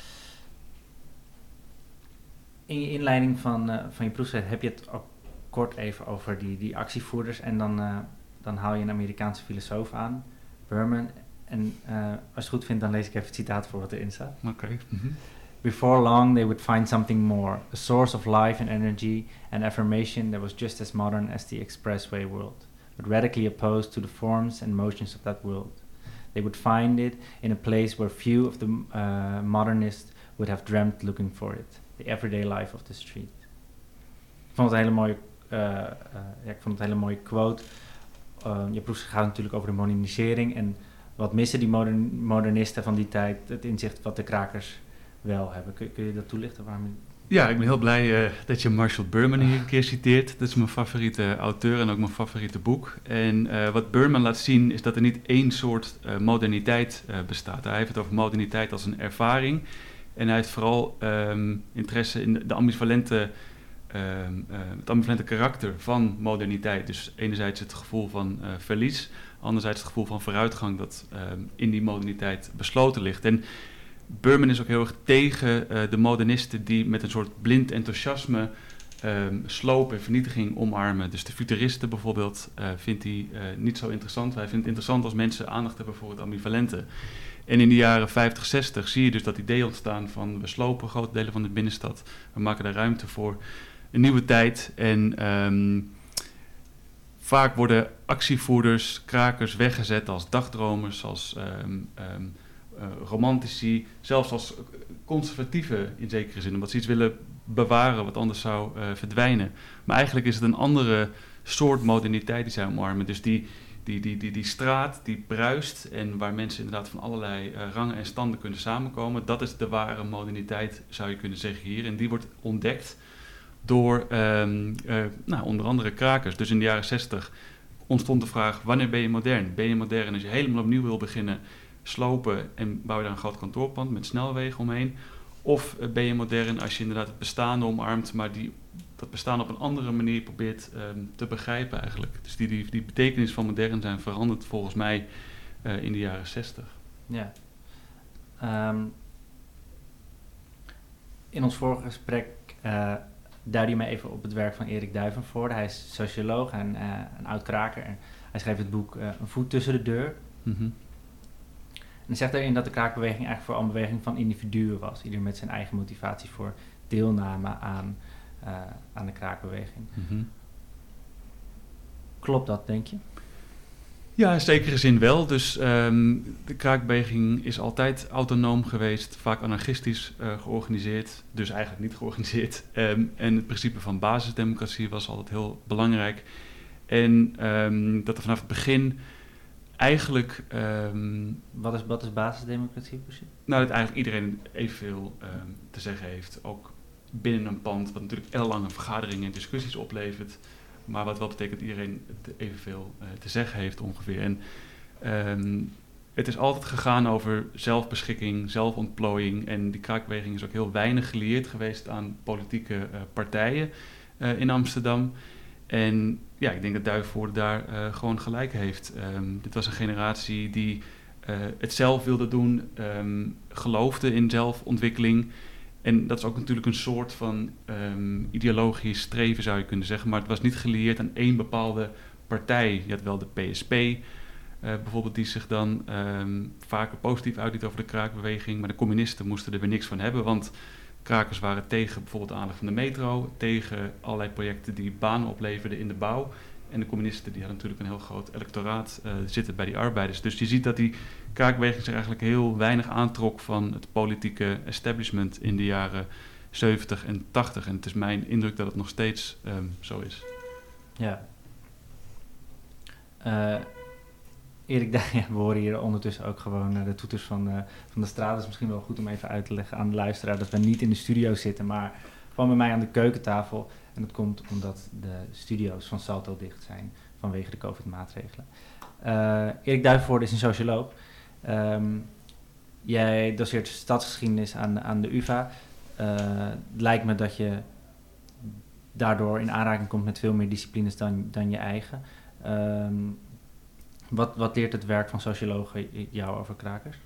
in je inleiding van, uh, van je proefschrift heb je het ook kort even over die, die actievoerders en dan, uh, dan haal je een Amerikaanse filosoof aan, Berman. En uh, als je het goed vindt, dan lees ik even het citaat voor wat erin staat. Oké. Okay. Mm-hmm. Before long they would find something more, a source of life and energy and affirmation that was just as modern as the expressway world, but radically opposed to the forms and motions of that world. They would find it in a place where few of the uh, modernists would have dreamt looking for it, the everyday life of the street. Ik vond het een hele mooie Uh, uh, ja, ik vond het een hele mooie quote. Uh, je proefschrift gaat natuurlijk over de modernisering en wat missen die modern, modernisten van die tijd, het inzicht wat de krakers wel hebben. Kun, kun je dat toelichten? Waarom? Ja, ik ben heel blij uh, dat je Marshall Berman hier een keer citeert. Dat is mijn favoriete auteur en ook mijn favoriete boek. En uh, wat Berman laat zien is dat er niet één soort uh, moderniteit uh, bestaat. Hij heeft het over moderniteit als een ervaring. En hij heeft vooral um, interesse in de, de ambivalente Uh, uh, het ambivalente karakter van moderniteit. Dus enerzijds het gevoel van uh, verlies, anderzijds het gevoel van vooruitgang dat uh, in die moderniteit besloten ligt. En Berman is ook heel erg tegen uh, de modernisten die met een soort blind enthousiasme uh, sloop en vernietiging omarmen. Dus de futuristen bijvoorbeeld uh, vindt hij uh, niet zo interessant. Hij vindt het interessant als mensen aandacht hebben voor het ambivalente. En in de jaren vijftig, zestig zie je dus dat idee ontstaan van we slopen grote delen van de binnenstad. We maken daar ruimte voor een nieuwe tijd en um, vaak worden actievoerders, krakers weggezet als dagdromers, als um, um, uh, romantici, zelfs als conservatieven in zekere zin, omdat ze iets willen bewaren wat anders zou uh, verdwijnen. Maar eigenlijk is het een andere soort moderniteit die zij omarmen. Dus die, die, die, die, die straat die bruist en waar mensen inderdaad van allerlei uh, rangen en standen kunnen samenkomen, dat is de ware moderniteit, zou je kunnen zeggen hier. En die wordt ontdekt door um, uh, nou, onder andere krakers. Dus in de jaren zestig ontstond de vraag, wanneer ben je modern? Ben je modern als je helemaal opnieuw wil beginnen slopen en bouw je daar een groot kantoorpand met snelwegen omheen? Of uh, ben je modern als je inderdaad het bestaande omarmt, maar die, dat bestaan op een andere manier probeert um, te begrijpen eigenlijk. Dus die, die, die betekenis van modern zijn veranderd volgens mij uh, in de jaren zestig. Ja. Um, in ons vorige gesprek Uh, duidde je mij even op het werk van Erik Duivenvoorde. Hij is socioloog en uh, een oud kraker. En hij schreef het boek uh, Een voet tussen de deur. Mm-hmm. En hij zegt daarin dat de kraakbeweging eigenlijk vooral een beweging van individuen was. Ieder met zijn eigen motivatie voor deelname aan, uh, aan de kraakbeweging. Mm-hmm. Klopt dat, denk je? Ja, in zekere zin wel. Dus um, de kraakbeweging is altijd autonoom geweest, vaak anarchistisch uh, georganiseerd, dus eigenlijk niet georganiseerd. Um, en het principe van basisdemocratie was altijd heel belangrijk. En um, dat er vanaf het begin eigenlijk... Um, wat, is, wat is basisdemocratie precies? Nou, dat eigenlijk iedereen evenveel um, te zeggen heeft. Ook binnen een pand, wat natuurlijk ellenlange vergaderingen en discussies oplevert, maar wat wel betekent dat iedereen evenveel uh, te zeggen heeft ongeveer. En um, het is altijd gegaan over zelfbeschikking, zelfontplooiing en die kraakbeweging is ook heel weinig gelieerd geweest aan politieke uh, partijen uh, in Amsterdam. En ja, ik denk dat Duivenvoorde daar uh, gewoon gelijk heeft. Um, dit was een generatie die uh, het zelf wilde doen, um, geloofde in zelfontwikkeling. En dat is ook natuurlijk een soort van um, ideologisch streven, zou je kunnen zeggen. Maar het was niet gelieerd aan één bepaalde partij. Je had wel de P S P, uh, bijvoorbeeld, die zich dan um, vaker positief uitliet over de kraakbeweging. Maar de communisten moesten er weer niks van hebben, want krakers waren tegen bijvoorbeeld de aanleg van de metro, tegen allerlei projecten die banen opleverden in de bouw. En de communisten die hadden natuurlijk een heel groot electoraat uh, zitten bij die arbeiders. Dus je ziet dat die kraakbeweging zich eigenlijk heel weinig aantrok van het politieke establishment in de jaren zeventig en tachtig. En het is mijn indruk dat het nog steeds um, zo is. Ja. Uh, Erik, ja, we horen hier ondertussen ook gewoon uh, de toeters van, uh, van de straat. Het is misschien wel goed om even uit te leggen aan de luisteraar dat we niet in de studio zitten, maar gewoon bij mij aan de keukentafel. En dat komt omdat de studio's van Salto dicht zijn vanwege de COVID-maatregelen. Uh, Erik Duivenvoorde is een socioloog. Um, jij doseert stadsgeschiedenis aan, aan de U vA. Uh, het lijkt me dat je daardoor in aanraking komt met veel meer disciplines dan, dan je eigen. Um, wat, wat leert het werk van sociologen jou over krakers?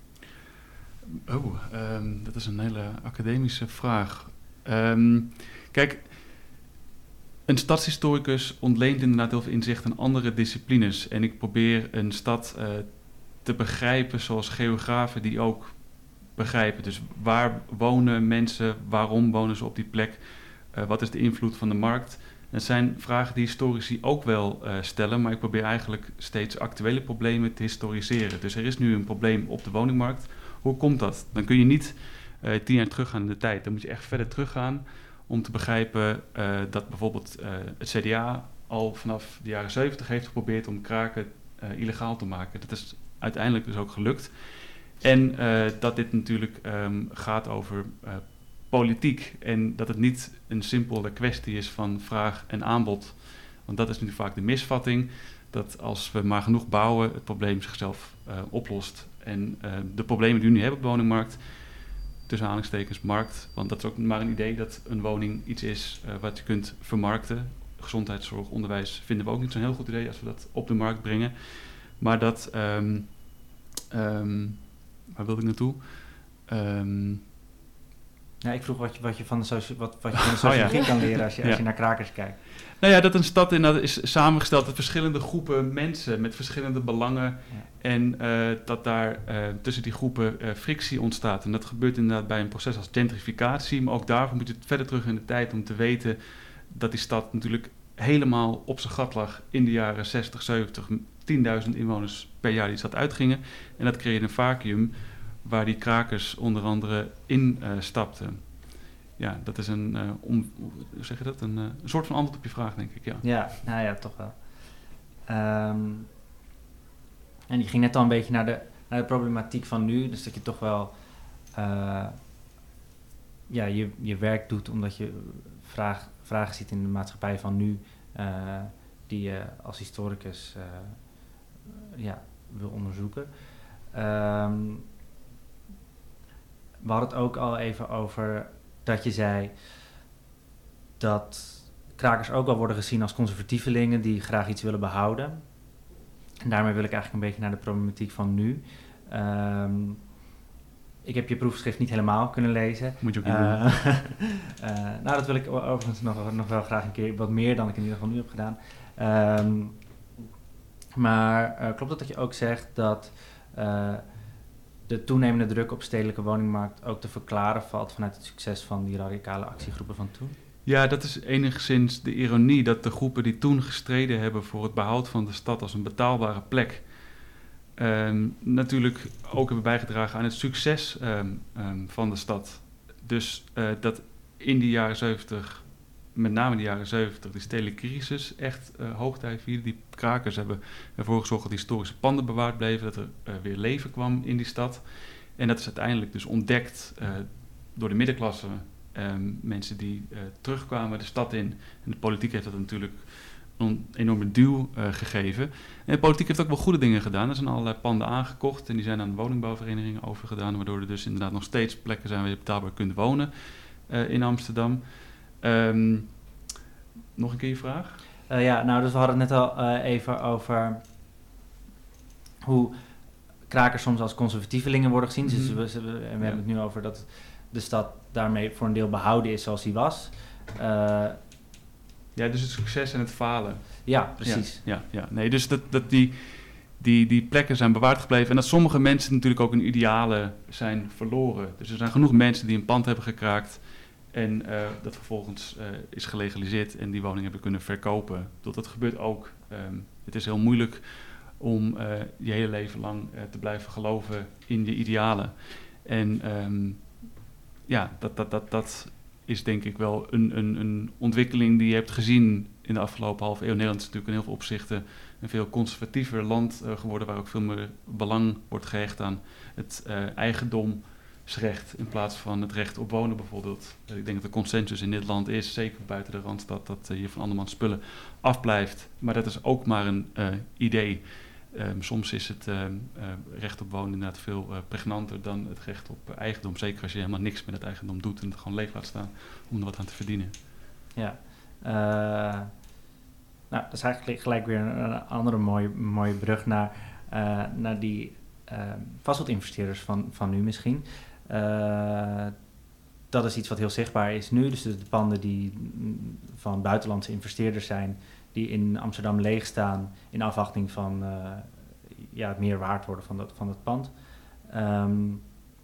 Oh, um, dat is een hele academische vraag. Um, kijk, een stadshistoricus ontleent inderdaad heel veel inzicht aan andere disciplines. En ik probeer een stad uh, te begrijpen zoals geografen die ook begrijpen. Dus waar wonen mensen, waarom wonen ze op die plek, uh, wat is de invloed van de markt? Dat zijn vragen die historici ook wel uh, stellen, maar ik probeer eigenlijk steeds actuele problemen te historiseren. Dus er is nu een probleem op de woningmarkt. Hoe komt dat? Dan kun je niet uh, tien jaar teruggaan in de tijd. Dan moet je echt verder teruggaan om te begrijpen uh, dat bijvoorbeeld uh, het C D A al vanaf de jaren zeventig heeft geprobeerd om kraken uh, illegaal te maken. Dat is uiteindelijk dus ook gelukt. En uh, dat dit natuurlijk um, gaat over uh, politiek en dat het niet een simpele kwestie is van vraag en aanbod. Want dat is nu vaak de misvatting, dat als we maar genoeg bouwen, het probleem zichzelf uh, oplost. En uh, de problemen die we nu hebben op de woningmarkt, tussen aanhalingstekens markt, want dat is ook maar een idee dat een woning iets is uh, wat je kunt vermarkten. Gezondheidszorg, onderwijs vinden we ook niet zo'n heel goed idee als we dat op de markt brengen. Maar dat, um, um, waar wilde ik naartoe? Um, Ja, ik vroeg wat je, wat je van de, soci- wat, wat je van de sociologie oh, ja. kan leren als je, als ja. je naar krakers kijkt. Nou ja, dat een stad inderdaad is samengesteld uit verschillende groepen mensen met verschillende belangen. Ja. En uh, dat daar uh, tussen die groepen uh, frictie ontstaat. En dat gebeurt inderdaad bij een proces als gentrificatie. Maar ook daarvoor moet je verder terug in de tijd om te weten dat die stad natuurlijk helemaal op zijn gat lag in de jaren zestig, zeventig. tienduizend inwoners per jaar die de stad uitgingen. En dat creëerde een vacuüm waar die krakers onder andere in uh, stapten. Ja, dat is een, uh, om, hoe zeg je dat? Een, uh, een soort van antwoord op je vraag, denk ik, ja. Ja, nou ja, toch wel. Um, en je ging net al een beetje naar de, naar de problematiek van nu, dus dat je toch wel uh, ja, je, je werk doet omdat je vraag, vragen ziet in de maatschappij van nu, uh, die je als historicus uh, ja, wil onderzoeken. Um, We hadden het ook al even over dat je zei dat krakers ook wel worden gezien als conservatievelingen die graag iets willen behouden. En daarmee wil ik eigenlijk een beetje naar de problematiek van nu. Um, ik heb je proefschrift niet helemaal kunnen lezen. Moet je ook niet uh, doen. uh, nou, dat wil ik overigens nog, nog wel graag een keer wat meer dan ik in ieder geval nu heb gedaan. Um, maar uh, klopt het dat je ook zegt dat Uh, de toenemende druk op stedelijke woningmarkt ook te verklaren valt vanuit het succes van die radicale actiegroepen van toen? Ja, dat is enigszins de ironie dat de groepen die toen gestreden hebben voor het behoud van de stad als een betaalbare plek, um, natuurlijk ook hebben bijgedragen aan het succes um, um, van de stad. Dus uh, dat in de jaren zeventig, met name in de jaren zeventig, die stedelijke crisis echt uh, hoogtij vierde. Die krakers hebben ervoor gezorgd dat historische panden bewaard bleven, dat er uh, weer leven kwam in die stad. En dat is uiteindelijk dus ontdekt uh, door de middenklasse um, mensen die uh, terugkwamen de stad in. En de politiek heeft dat natuurlijk een enorme duw uh, gegeven. En de politiek heeft ook wel goede dingen gedaan. Er zijn allerlei panden aangekocht en die zijn aan woningbouwverenigingen overgedaan, waardoor er dus inderdaad nog steeds plekken zijn waar je betaalbaar kunt wonen uh, in Amsterdam. Um, nog een keer je vraag? Uh, ja, nou, dus we hadden het net al uh, even over hoe krakers soms als conservatievelingen worden gezien. Mm-hmm. Dus we, we, we, we ja. hebben het nu over dat de stad daarmee voor een deel behouden is zoals die was. Uh, ja, dus het succes en het falen. Ja, precies. Ja, ja, ja. Nee, dus dat, dat die, die, die plekken zijn bewaard gebleven en dat sommige mensen natuurlijk ook hun idealen zijn verloren. Dus er zijn genoeg mensen die een pand hebben gekraakt en uh, dat vervolgens uh, is gelegaliseerd en die woning hebben kunnen verkopen. Dat, dat gebeurt ook. Um, het is heel moeilijk om uh, je hele leven lang uh, te blijven geloven in je idealen. En um, ja, dat, dat, dat, dat is denk ik wel een, een, een ontwikkeling die je hebt gezien in de afgelopen half eeuw. Nederland is natuurlijk in heel veel opzichten een veel conservatiever land uh, geworden, waar ook veel meer belang wordt gehecht aan het uh, eigendomsrecht in plaats van het recht op wonen bijvoorbeeld. Uh, ik denk dat de consensus in dit land is, zeker buiten de Randstad, dat uh, je van andermans spullen afblijft. Maar dat is ook maar een uh, idee. Um, soms is het uh, uh, recht op wonen inderdaad veel uh, pregnanter dan het recht op uh, eigendom. Zeker als je helemaal niks met het eigendom doet en het gewoon leeg laat staan om er wat aan te verdienen. Ja, uh, nou dat is eigenlijk gelijk weer een, een andere mooie, mooie brug naar, uh, naar die uh, vastgoedinvesteerders van, van nu misschien. Uh, dat is iets wat heel zichtbaar is nu. Dus de panden die van buitenlandse investeerders zijn, die in Amsterdam leeg staan in afwachting van uh, ja, het meer waard worden van dat, van dat pand. Um,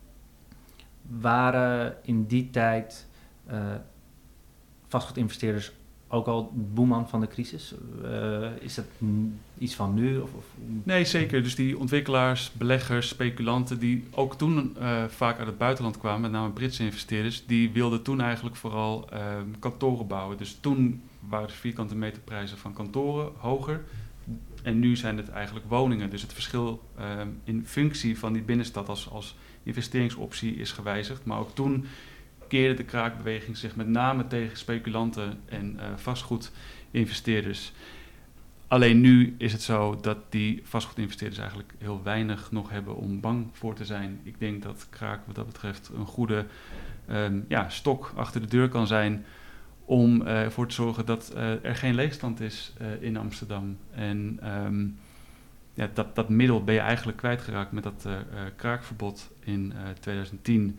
waren in die tijd uh, vastgoedinvesteerders ook al boeman van de crisis? Uh, is dat n- iets van nu? Of, of? Nee, zeker. Dus die ontwikkelaars, beleggers, speculanten die ook toen uh, vaak uit het buitenland kwamen, met name Britse investeerders, die wilden toen eigenlijk vooral uh, kantoren bouwen. Dus toen waren de vierkante meterprijzen van kantoren hoger. En nu zijn het eigenlijk woningen. Dus het verschil uh, in functie van die binnenstad als, als investeringsoptie is gewijzigd. Maar ook toen keerde de kraakbeweging zich met name tegen speculanten en uh, vastgoedinvesteerders. Alleen nu is het zo dat die vastgoedinvesteerders eigenlijk heel weinig nog hebben om bang voor te zijn. Ik denk dat kraak wat dat betreft een goede um, ja, stok achter de deur kan zijn om uh, ervoor te zorgen dat uh, er geen leegstand is uh, in Amsterdam. En um, ja, dat, dat middel ben je eigenlijk kwijtgeraakt met dat uh, uh, kraakverbod in uh, twintig tien.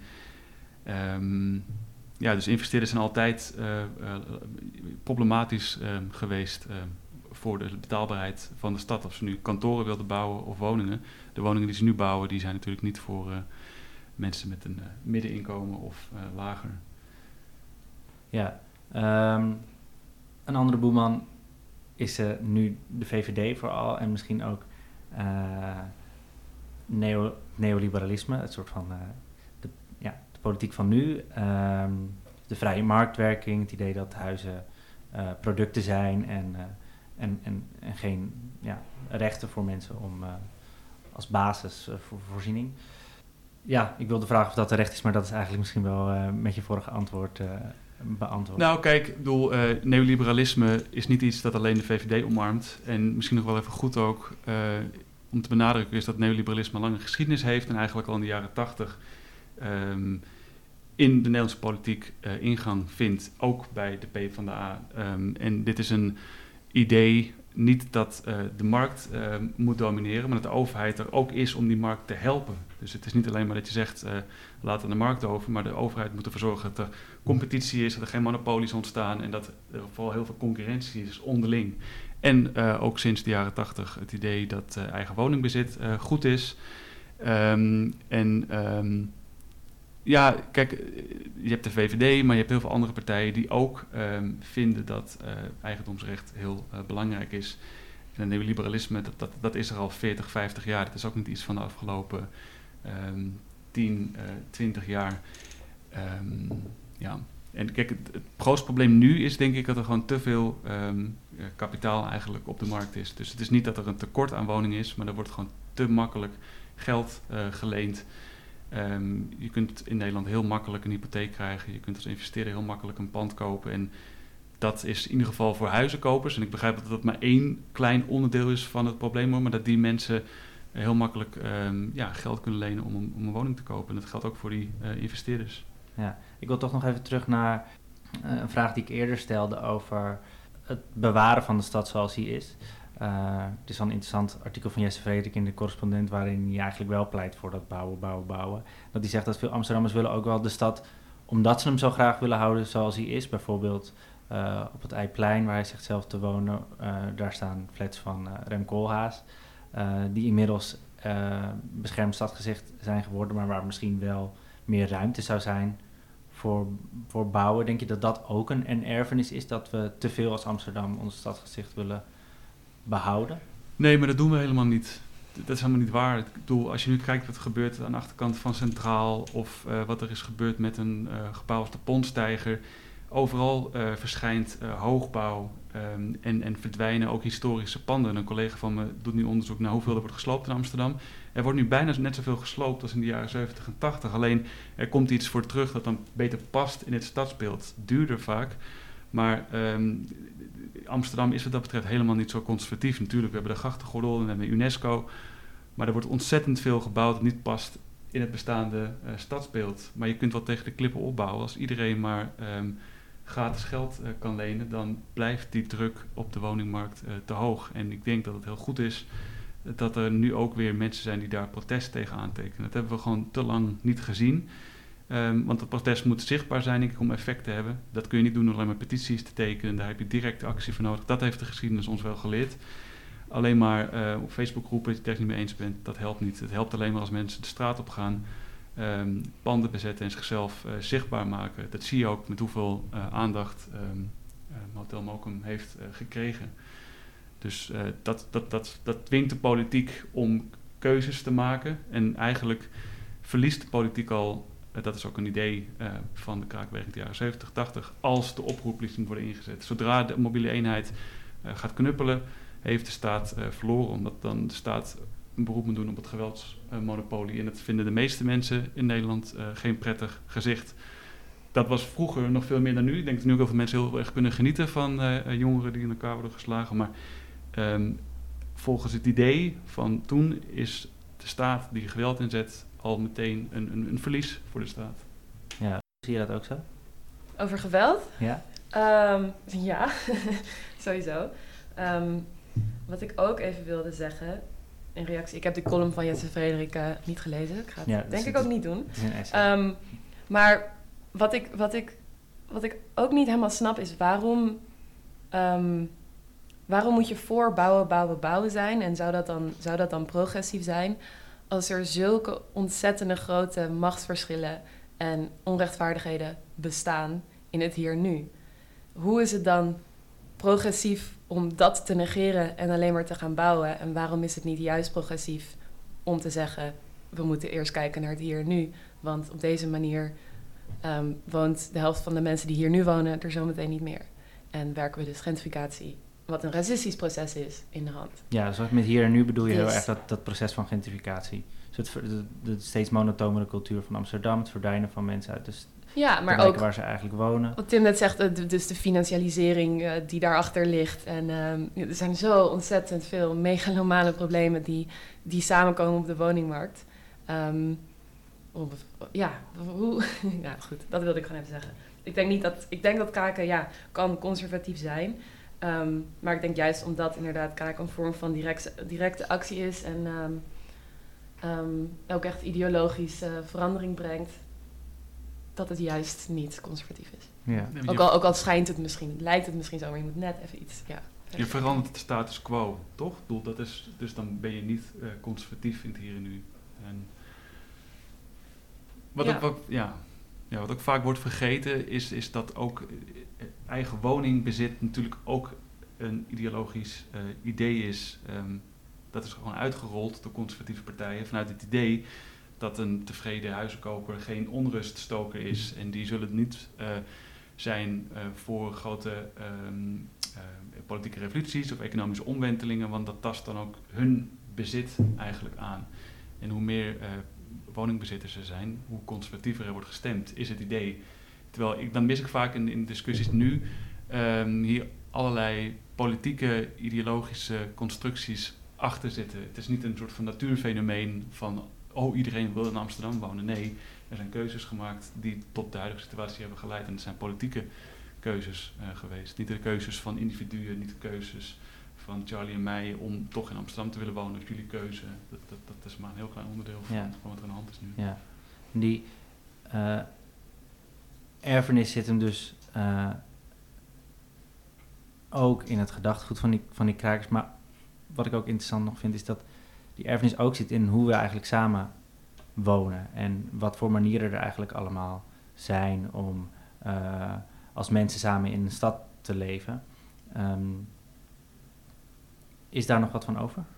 Um, ja, dus investeerders zijn altijd uh, uh, problematisch uh, geweest uh, voor de betaalbaarheid van de stad. Of ze nu kantoren wilden bouwen of woningen. De woningen die ze nu bouwen, die zijn natuurlijk niet voor uh, mensen met een uh, middeninkomen of uh, lager. Ja, um, een andere boeman is uh, nu de V V D vooral en misschien ook uh, neo, neoliberalisme, het soort van uh, de, ja, de politiek van nu. Um, de vrije marktwerking, het idee dat huizen uh, producten zijn en, uh, en, en, en geen ja, rechten voor mensen om uh, als basis uh, voor voorziening. Ja, ik wilde vragen of dat terecht is, maar dat is eigenlijk misschien wel uh, met je vorige antwoord uh, beantwoord. Nou kijk, ik bedoel, uh, neoliberalisme is niet iets dat alleen de V V D omarmt. En misschien nog wel even goed ook uh, om te benadrukken is dat neoliberalisme een lange geschiedenis heeft en eigenlijk al in de jaren tachtig um, in de Nederlandse politiek uh, ingang vindt, ook bij de PvdA. Um, en dit is een idee, niet dat uh, de markt uh, moet domineren, maar dat de overheid er ook is om die markt te helpen. Dus het is niet alleen maar dat je zegt, uh, laat aan de markt over, maar de overheid moet ervoor zorgen dat er competitie is, dat er geen monopolies ontstaan en dat er vooral heel veel concurrentie is onderling. En uh, ook sinds de jaren tachtig het idee dat uh, eigen woningbezit uh, goed is. Um, en um, ja, kijk, je hebt de V V D, maar je hebt heel veel andere partijen die ook um, vinden dat uh, eigendomsrecht heel uh, belangrijk is. En het neoliberalisme, dat, dat, dat is er al veertig, vijftig jaar. Dat is ook niet iets van de afgelopen um, tien, twintig jaar. Um, ja. En kijk, het, het grootste probleem nu is denk ik dat er gewoon te veel um, kapitaal eigenlijk op de markt is. Dus het is niet dat er een tekort aan woningen is, maar er wordt gewoon te makkelijk geld uh, geleend. Um, je kunt in Nederland heel makkelijk een hypotheek krijgen. Je kunt als investeerder heel makkelijk een pand kopen. En dat is in ieder geval voor huizenkopers. En ik begrijp dat dat maar één klein onderdeel is van het probleem, hoor, maar dat die mensen heel makkelijk um, ja, geld kunnen lenen om een, om een woning te kopen. En dat geldt ook voor die uh, investeerders. Ja, ik wil toch nog even terug naar uh, een vraag die ik eerder stelde over het bewaren van de stad zoals die is. Uh, het is wel een interessant artikel van Jesse Frederik in de Correspondent, waarin hij eigenlijk wel pleit voor dat bouwen, bouwen, bouwen. Dat hij zegt dat veel Amsterdammers willen ook wel de stad, omdat ze hem zo graag willen houden zoals hij is. Bijvoorbeeld uh, op het Eiplein, waar hij zegt zelf te wonen, uh, daar staan flats van uh, Rem Koolhaas, uh, die inmiddels uh, beschermd stadsgezicht zijn geworden, maar waar misschien wel meer ruimte zou zijn voor, voor bouwen. Denk je dat dat ook een, een erfenis is, dat we te veel als Amsterdam ons stadsgezicht willen behouden? Nee, maar dat doen we helemaal niet. Dat is helemaal niet waar. Ik bedoel, als je nu kijkt wat er gebeurt aan de achterkant van Centraal, of uh, wat er is gebeurd met een uh, gebouw als de Pontstijger, overal uh, verschijnt uh, hoogbouw um, en, en verdwijnen ook historische panden. Een collega van me doet nu onderzoek naar hoeveel er wordt gesloopt in Amsterdam. Er wordt nu bijna net zoveel gesloopt als in de jaren zeventig en tachtig. Alleen er komt iets voor terug dat dan beter past in het stadsbeeld. Duurder vaak. Maar um, Amsterdam is wat dat betreft helemaal niet zo conservatief. Natuurlijk, we hebben de grachtengordel en we hebben UNESCO. Maar er wordt ontzettend veel gebouwd dat niet past in het bestaande uh, stadsbeeld. Maar je kunt wel tegen de klippen opbouwen. Als iedereen maar um, gratis geld uh, kan lenen, dan blijft die druk op de woningmarkt uh, te hoog. En ik denk dat het heel goed is dat er nu ook weer mensen zijn die daar protest tegen aantekenen. Dat hebben we gewoon te lang niet gezien. Um, want het protest moet zichtbaar zijn, denk ik, om effect te hebben. Dat kun je niet doen door alleen maar petities te tekenen. Daar heb je direct actie voor nodig. Dat heeft de geschiedenis ons wel geleerd. Alleen maar uh, op Facebook roepen dat je het echt niet mee eens bent, dat helpt niet. Het helpt alleen maar als mensen de straat op gaan, um, panden bezetten en zichzelf uh, zichtbaar maken. Dat zie je ook met hoeveel uh, aandacht um, uh, Hotel Mokum heeft uh, gekregen. Dus uh, dat, dat, dat, dat dwingt de politiek om keuzes te maken. En eigenlijk verliest de politiek al, uh, dat is ook een idee uh, van de kraakbeweging in de jaren zeventig, tachtig, als de oproeplijsten worden ingezet. Zodra de mobiele eenheid uh, gaat knuppelen, heeft de staat uh, verloren, omdat dan de staat een beroep moet doen op het geweldsmonopolie. Uh, en dat vinden de meeste mensen in Nederland uh, geen prettig gezicht. Dat was vroeger nog veel meer dan nu. Ik denk dat nu ook heel veel mensen heel erg kunnen genieten van uh, jongeren die in elkaar worden geslagen. Maar um, volgens het idee van toen is de staat die geweld inzet al meteen een, een, een verlies voor de staat. Ja, zie je dat ook zo? Over geweld? Ja. Um, ja, sowieso. Um, wat ik ook even wilde zeggen, in reactie, ik heb de column van Jesse Frederik uh, niet gelezen. Ik ga het ja, denk ik ook niet doen. Um, maar wat ik, wat, ik, wat ik ook niet helemaal snap is waarom, um, waarom moet je voor bouwen, bouwen, bouwen zijn? En zou dat, dan, zou dat dan progressief zijn als er zulke ontzettende grote machtsverschillen en onrechtvaardigheden bestaan in het hier nu? Hoe is het dan progressief om dat te negeren en alleen maar te gaan bouwen? En waarom is het niet juist progressief om te zeggen, we moeten eerst kijken naar het hier en nu? Want op deze manier um, woont de helft van de mensen die hier nu wonen er zometeen niet meer. En werken we dus gentrificatie, wat een racistisch proces is, in de hand. Ja, zoals met hier en nu bedoel je dus, heel erg dat, dat proces van gentrificatie. Dus het, de, de steeds monotomere cultuur van Amsterdam, het verdwijnen van mensen uit de st- Ja, maar ook waar ze eigenlijk wonen. Wat Tim net zegt, dus de financialisering uh, die daarachter ligt. En um, er zijn zo ontzettend veel megalomane problemen die, die samenkomen op de woningmarkt. Um, op, ja, hoe, ja, goed, dat wilde ik gewoon even zeggen. Ik denk niet dat, ik denk dat kraken, ja, kan conservatief zijn. Um, maar ik denk juist omdat inderdaad kraken een vorm van direct, directe actie is en um, um, ook echt ideologisch uh, verandering brengt, dat het juist niet conservatief is. Ja. Nee, ook, al, ook al schijnt het misschien, lijkt het misschien zo, maar je moet net even iets... Ja, je verandert de status quo, toch? Ik bedoel, dat is, dus dan ben je niet uh, conservatief in het hier en nu. En wat, ja. ook, wat, ja, ja, wat ook vaak wordt vergeten is, is dat ook uh, eigen woningbezit natuurlijk ook een ideologisch uh, idee is. Um, dat is gewoon uitgerold door conservatieve partijen vanuit het idee dat een tevreden huizenkoper geen onruststoker is. En die zullen niet uh, zijn uh, voor grote um, uh, politieke revoluties of economische omwentelingen, want dat tast dan ook hun bezit eigenlijk aan. En hoe meer uh, woningbezitters er zijn, hoe conservatiever er wordt gestemd, is het idee. Terwijl ik, dan mis ik vaak in, in discussies nu um, hier allerlei politieke, ideologische constructies achter zitten. Het is niet een soort van natuurfenomeen van, oh, iedereen wil in Amsterdam wonen. Nee, er zijn keuzes gemaakt die tot de huidige situatie hebben geleid. En het zijn politieke keuzes uh, geweest. Niet de keuzes van individuen, niet de keuzes van Charlie en mij om toch in Amsterdam te willen wonen. Of jullie keuze. Dat, dat, dat is maar een heel klein onderdeel van, ja. van wat er aan de hand is nu. Ja. Die uh, erfenis zit hem dus uh, ook in het gedachtegoed van die, van die krakers. Maar wat ik ook interessant nog vind, is dat die erfenis ook zit in hoe we eigenlijk samen wonen. En wat voor manieren er eigenlijk allemaal zijn om uh, als mensen samen in een stad te leven. Um, is daar nog wat van over?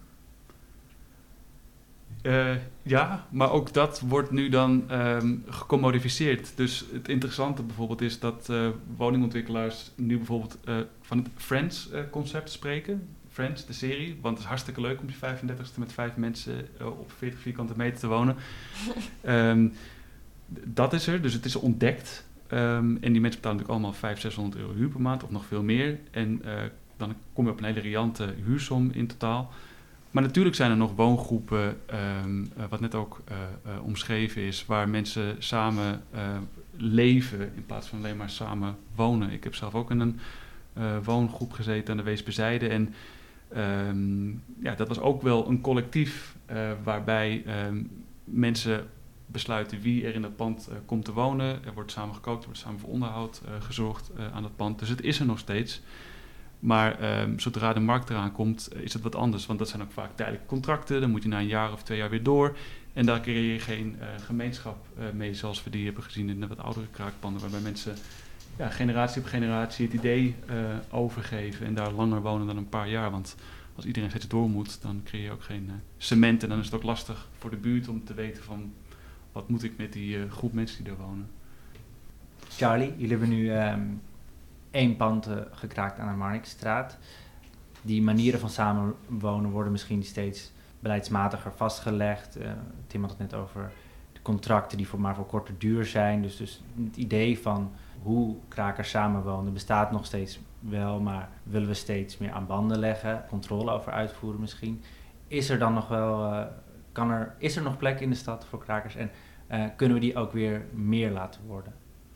Uh, ja, maar ook dat wordt nu dan um, gecommodificeerd. Dus het interessante bijvoorbeeld is dat uh, woningontwikkelaars nu bijvoorbeeld uh, van het Friends-concept uh, spreken. Friends, de serie. Want het is hartstikke leuk om je vijfendertigste met vijf mensen uh, op veertig vierkante meter te wonen. um, dat is er, dus het is ontdekt. Um, en die mensen betalen natuurlijk allemaal vijfhonderd, zeshonderd euro huur per maand of nog veel meer. En uh, dan kom je op een hele riante huursom in totaal. Maar natuurlijk zijn er nog woongroepen, um, uh, wat net ook uh, uh, omschreven is, waar mensen samen uh, leven in plaats van alleen maar samen wonen. Ik heb zelf ook in een uh, woongroep gezeten aan de Weesperzijde en um, ja, dat was ook wel een collectief uh, waarbij um, mensen besluiten wie er in dat pand uh, komt te wonen. Er wordt samen gekookt, er wordt samen voor onderhoud uh, gezorgd uh, aan dat pand. Dus het is er nog steeds. Maar um, zodra de markt eraan komt, uh, is het wat anders. Want dat zijn ook vaak tijdelijke contracten. Dan moet je na een jaar of twee jaar weer door. En daar creëer je geen uh, gemeenschap uh, mee, zoals we die hebben gezien in de wat oudere kraakpanden. Waarbij mensen ja, generatie op generatie het idee uh, overgeven en daar langer wonen dan een paar jaar. Want als iedereen steeds door moet, dan creëer je ook geen uh, cement. En dan is het ook lastig voor de buurt om te weten van, wat moet ik met die uh, groep mensen die daar wonen. Charlie, jullie hebben nu um, één pand uh, gekraakt aan de Marnixstraat. Die manieren van samenwonen worden misschien steeds beleidsmatiger vastgelegd. Uh, Tim had het net over de contracten die voor maar voor korte duur zijn. Dus, dus het idee van hoe krakers samenwonen bestaat nog steeds wel, maar willen we steeds meer aan banden leggen, controle over uitvoeren misschien. Is er dan nog wel, uh, kan er, is er nog plek in de stad voor krakers en uh, kunnen we die ook weer meer laten worden?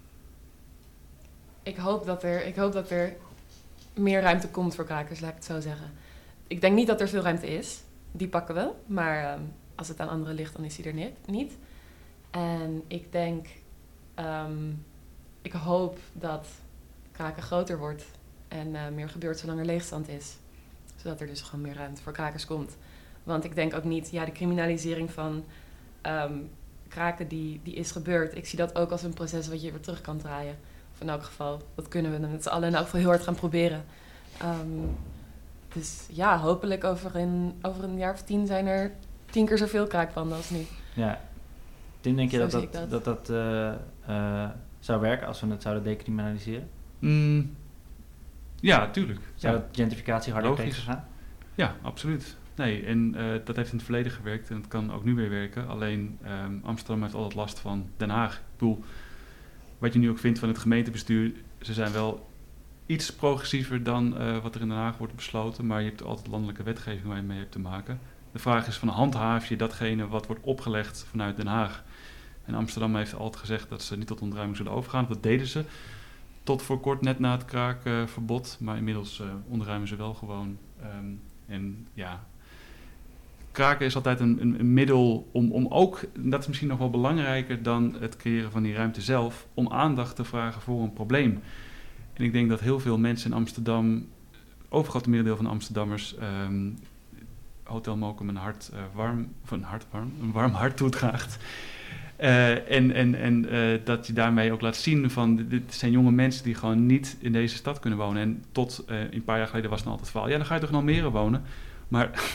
Ik hoop dat er, ik hoop dat er meer ruimte komt voor krakers, laat ik het zo zeggen. Ik denk niet dat er veel ruimte is. Die pakken we. Maar um, als het aan anderen ligt, dan is die er niet. niet. En ik denk... Um, ik hoop dat kraken groter wordt. En uh, meer gebeurt zolang er leegstand is. Zodat er dus gewoon meer ruimte voor krakers komt. Want ik denk ook niet... Ja, de criminalisering van um, kraken die, die is gebeurd. Ik zie dat ook als een proces wat je weer terug kan draaien. Of in elk geval, dat kunnen we dan met z'n allen in elk geval heel hard gaan proberen. Um, dus ja, hopelijk over een, over een jaar of tien zijn er tien keer zoveel kraakpanden als nu. Ja. Tim, denk je Zo dat zie dat, ik dat, dat. dat uh, uh, zou werken als we het zouden decriminaliseren? Mm, ja, tuurlijk. Zou ja. dat gentrificatie harder Logisch. tegengaan? Ja, absoluut. Nee, en uh, dat heeft in het verleden gewerkt en het kan ook nu weer werken. Alleen um, Amsterdam heeft altijd last van Den Haag. Ik bedoel, wat je nu ook vindt van het gemeentebestuur, ze zijn wel iets progressiever dan uh, wat er in Den Haag wordt besloten, maar je hebt altijd landelijke wetgeving waar je mee hebt te maken. De vraag is van handhaaf je datgene wat wordt opgelegd vanuit Den Haag. En Amsterdam heeft altijd gezegd dat ze niet tot ontruiming zullen overgaan. Dat deden ze tot voor kort net na het kraakverbod, uh, maar inmiddels uh, ontruimen ze wel gewoon. Um, en ja, kraken is altijd een, een, een middel om, om ook, dat is misschien nog wel belangrijker dan het creëren van die ruimte zelf, om aandacht te vragen voor een probleem. En ik denk dat heel veel mensen in Amsterdam, het overgrote merendeel van de Amsterdammers, um, Hotel Mokum een hart uh, warm, of een hart warm, een warm hart toedraagt. Uh, en en, en uh, dat je daarmee ook laat zien van, dit zijn jonge mensen die gewoon niet in deze stad kunnen wonen. En tot uh, een paar jaar geleden was het altijd het verhaal, ja, dan ga je toch in Almere wonen. Maar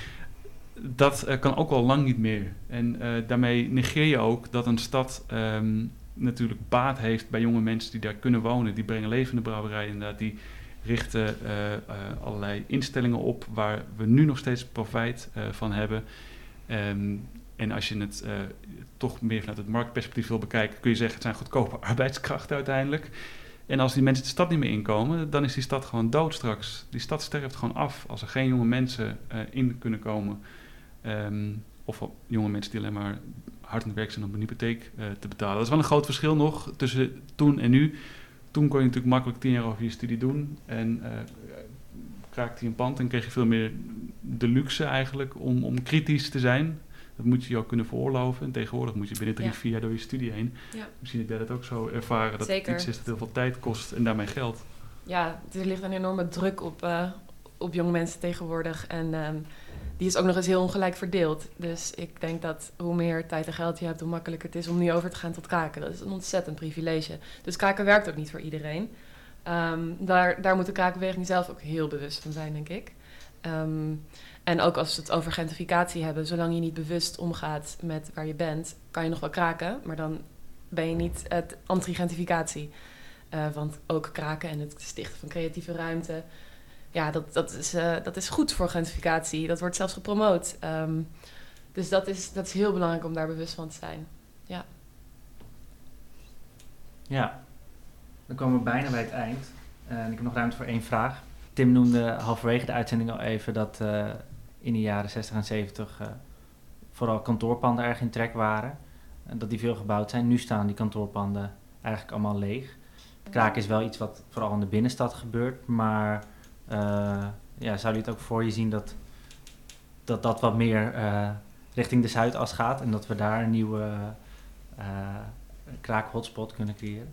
dat uh, kan ook al lang niet meer. En uh, daarmee negeer je ook dat een stad um, natuurlijk baat heeft bij jonge mensen die daar kunnen wonen. Die brengen levende brouwerijen inderdaad, die richten uh, uh, allerlei instellingen op waar we nu nog steeds profijt uh, van hebben. Um, En als je het uh, toch meer vanuit het marktperspectief wil bekijken, kun je zeggen, het zijn goedkope arbeidskrachten uiteindelijk. En als die mensen de stad niet meer inkomen, dan is die stad gewoon dood straks. Die stad sterft gewoon af als er geen jonge mensen uh, in kunnen komen. Um, of jonge mensen die alleen maar hard aan het werk zijn om een hypotheek uh, te betalen. Dat is wel een groot verschil nog tussen toen en nu. Toen kon je natuurlijk makkelijk tien jaar over je studie doen. En uh, kraakte je een pand en kreeg je veel meer de luxe eigenlijk om, om kritisch te zijn. Dat moet je je ook kunnen veroorloven. En tegenwoordig moet je binnen drie, ja. vier jaar door je studie heen. Ja. Misschien heb jij dat ook zo ervaren. Dat Zeker. Iets is dat heel veel tijd kost en daarmee geld. Ja, er ligt een enorme druk op, uh, op jonge mensen tegenwoordig. En um, die is ook nog eens heel ongelijk verdeeld. Dus ik denk dat hoe meer tijd en geld je hebt, hoe makkelijker het is om nu over te gaan tot kraken. Dat is een ontzettend privilege. Dus kraken werkt ook niet voor iedereen. Um, daar, daar moet de kraakbeweging zelf ook heel bewust van zijn, denk ik. Um, en ook als we het over gentrificatie hebben, zolang je niet bewust omgaat met waar je bent, kan je nog wel kraken, maar dan ben je niet het anti-gentrificatie. Uh, want ook kraken en het stichten van creatieve ruimte, ja, dat, dat, is, uh, dat is goed voor gentrificatie. Dat wordt zelfs gepromoot. Um, dus dat is, dat is heel belangrijk om daar bewust van te zijn. Ja. Ja, dan komen we bijna bij het eind. Uh, en ik heb nog ruimte voor één vraag. Tim noemde halverwege de uitzending al even dat uh, in de jaren zestig en zeventig uh, vooral kantoorpanden erg in trek waren. En dat die veel gebouwd zijn. Nu staan die kantoorpanden eigenlijk allemaal leeg. Kraken is wel iets wat vooral in de binnenstad gebeurt. Maar uh, ja, zou je het ook voor je zien dat dat, dat wat meer uh, richting de Zuidas gaat. En dat we daar een nieuwe uh, kraak-hotspot kunnen creëren?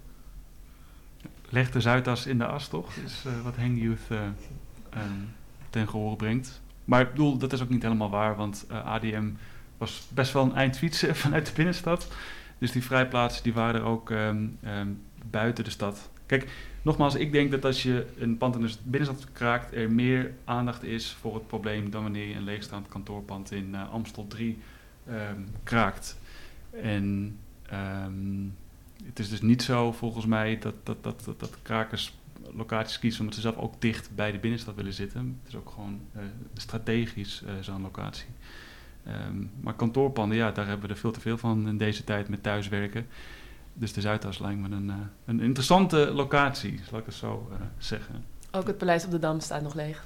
Leg de Zuidas in de as, toch? Is uh, wat Hang Youth uh, um, ten gehore brengt. Maar ik bedoel, dat is ook niet helemaal waar, want uh, A D M was best wel een eind fietsen vanuit de binnenstad. Dus die vrijplaatsen die waren er ook um, um, buiten de stad. Kijk, nogmaals, ik denk dat als je een pand in de binnenstad kraakt, er meer aandacht is voor het probleem dan wanneer je een leegstaand kantoorpand in uh, Amstel drie um, kraakt. En um, het is dus niet zo, volgens mij, dat, dat, dat, dat, dat krakers locaties kiezen omdat ze zelf ook dicht bij de binnenstad willen zitten. Het is ook gewoon uh, strategisch uh, zo'n locatie. Um, maar kantoorpanden, ja, daar hebben we er veel te veel van in deze tijd met thuiswerken. Dus de Zuidas lijkt me een, uh, een interessante locatie, zal ik het zo uh, zeggen. Ook het Paleis op de Dam staat nog leeg.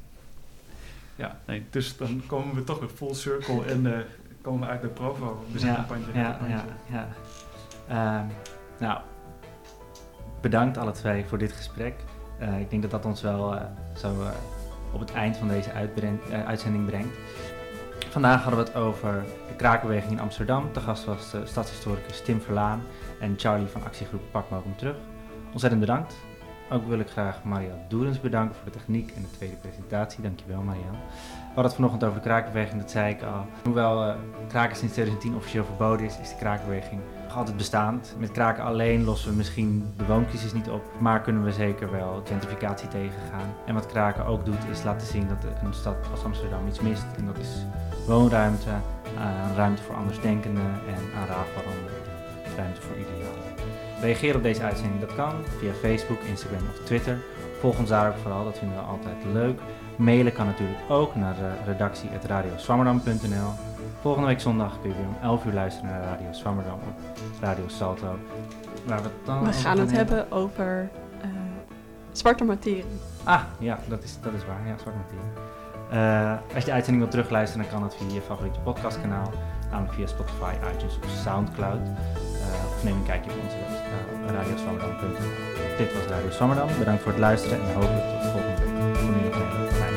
Ja, nee, dus dan komen we toch weer full circle en uh, komen we uit de Provo. Ja, ja, ja, ja. Uh, nou, bedankt alle twee voor dit gesprek. Uh, ik denk dat dat ons wel uh, zo uh, op het eind van deze uitbreng- uh, uitzending brengt. Vandaag hadden we het over de kraakbeweging in Amsterdam. Te gast was de stadshistoricus Tim Verlaan en Charlie van actiegroep Pak Me Hem Terug. Ontzettend bedankt. Ook wil ik graag Marianne Doerens bedanken voor de techniek en de tweede presentatie. Dankjewel, Marianne. We hadden het vanochtend over de kraakbeweging, dat zei ik al. Hoewel uh, kraken sinds twintig tien officieel verboden is, is de kraakbeweging nog altijd bestaand. Met kraken alleen lossen we misschien de wooncrisis niet op, maar kunnen we zeker wel gentrificatie tegengaan. En wat kraken ook doet, is laten zien dat een stad als Amsterdam iets mist. En dat is woonruimte, uh, ruimte voor andersdenkenden en aanraakbare ruimte voor idealen. Reageer op deze uitzending, dat kan via Facebook, Instagram of Twitter. Volg ons daar ook vooral, dat vinden we altijd leuk. Mailen kan natuurlijk ook naar redactie at radio swammerdam punt n l. Volgende week zondag kun je weer om elf uur luisteren naar Radio Swammerdam op Radio Salto. Waar we dan we gaan het hebben, hebben over uh, zwarte materie. Ah, ja, dat is, dat is waar. Ja, zwarte materie. Uh, als je de uitzending wilt terugluisteren, dan kan dat via je favoriete podcastkanaal. Namelijk via Spotify, iTunes of Soundcloud. Uh, of neem een kijkje op onze website, radio swammerdam punt n l. Dit was Radio Swammerdam. Bedankt voor het luisteren en hopelijk tot volgende week. Voor nu nog een hele fijne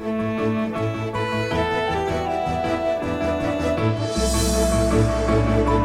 zondag.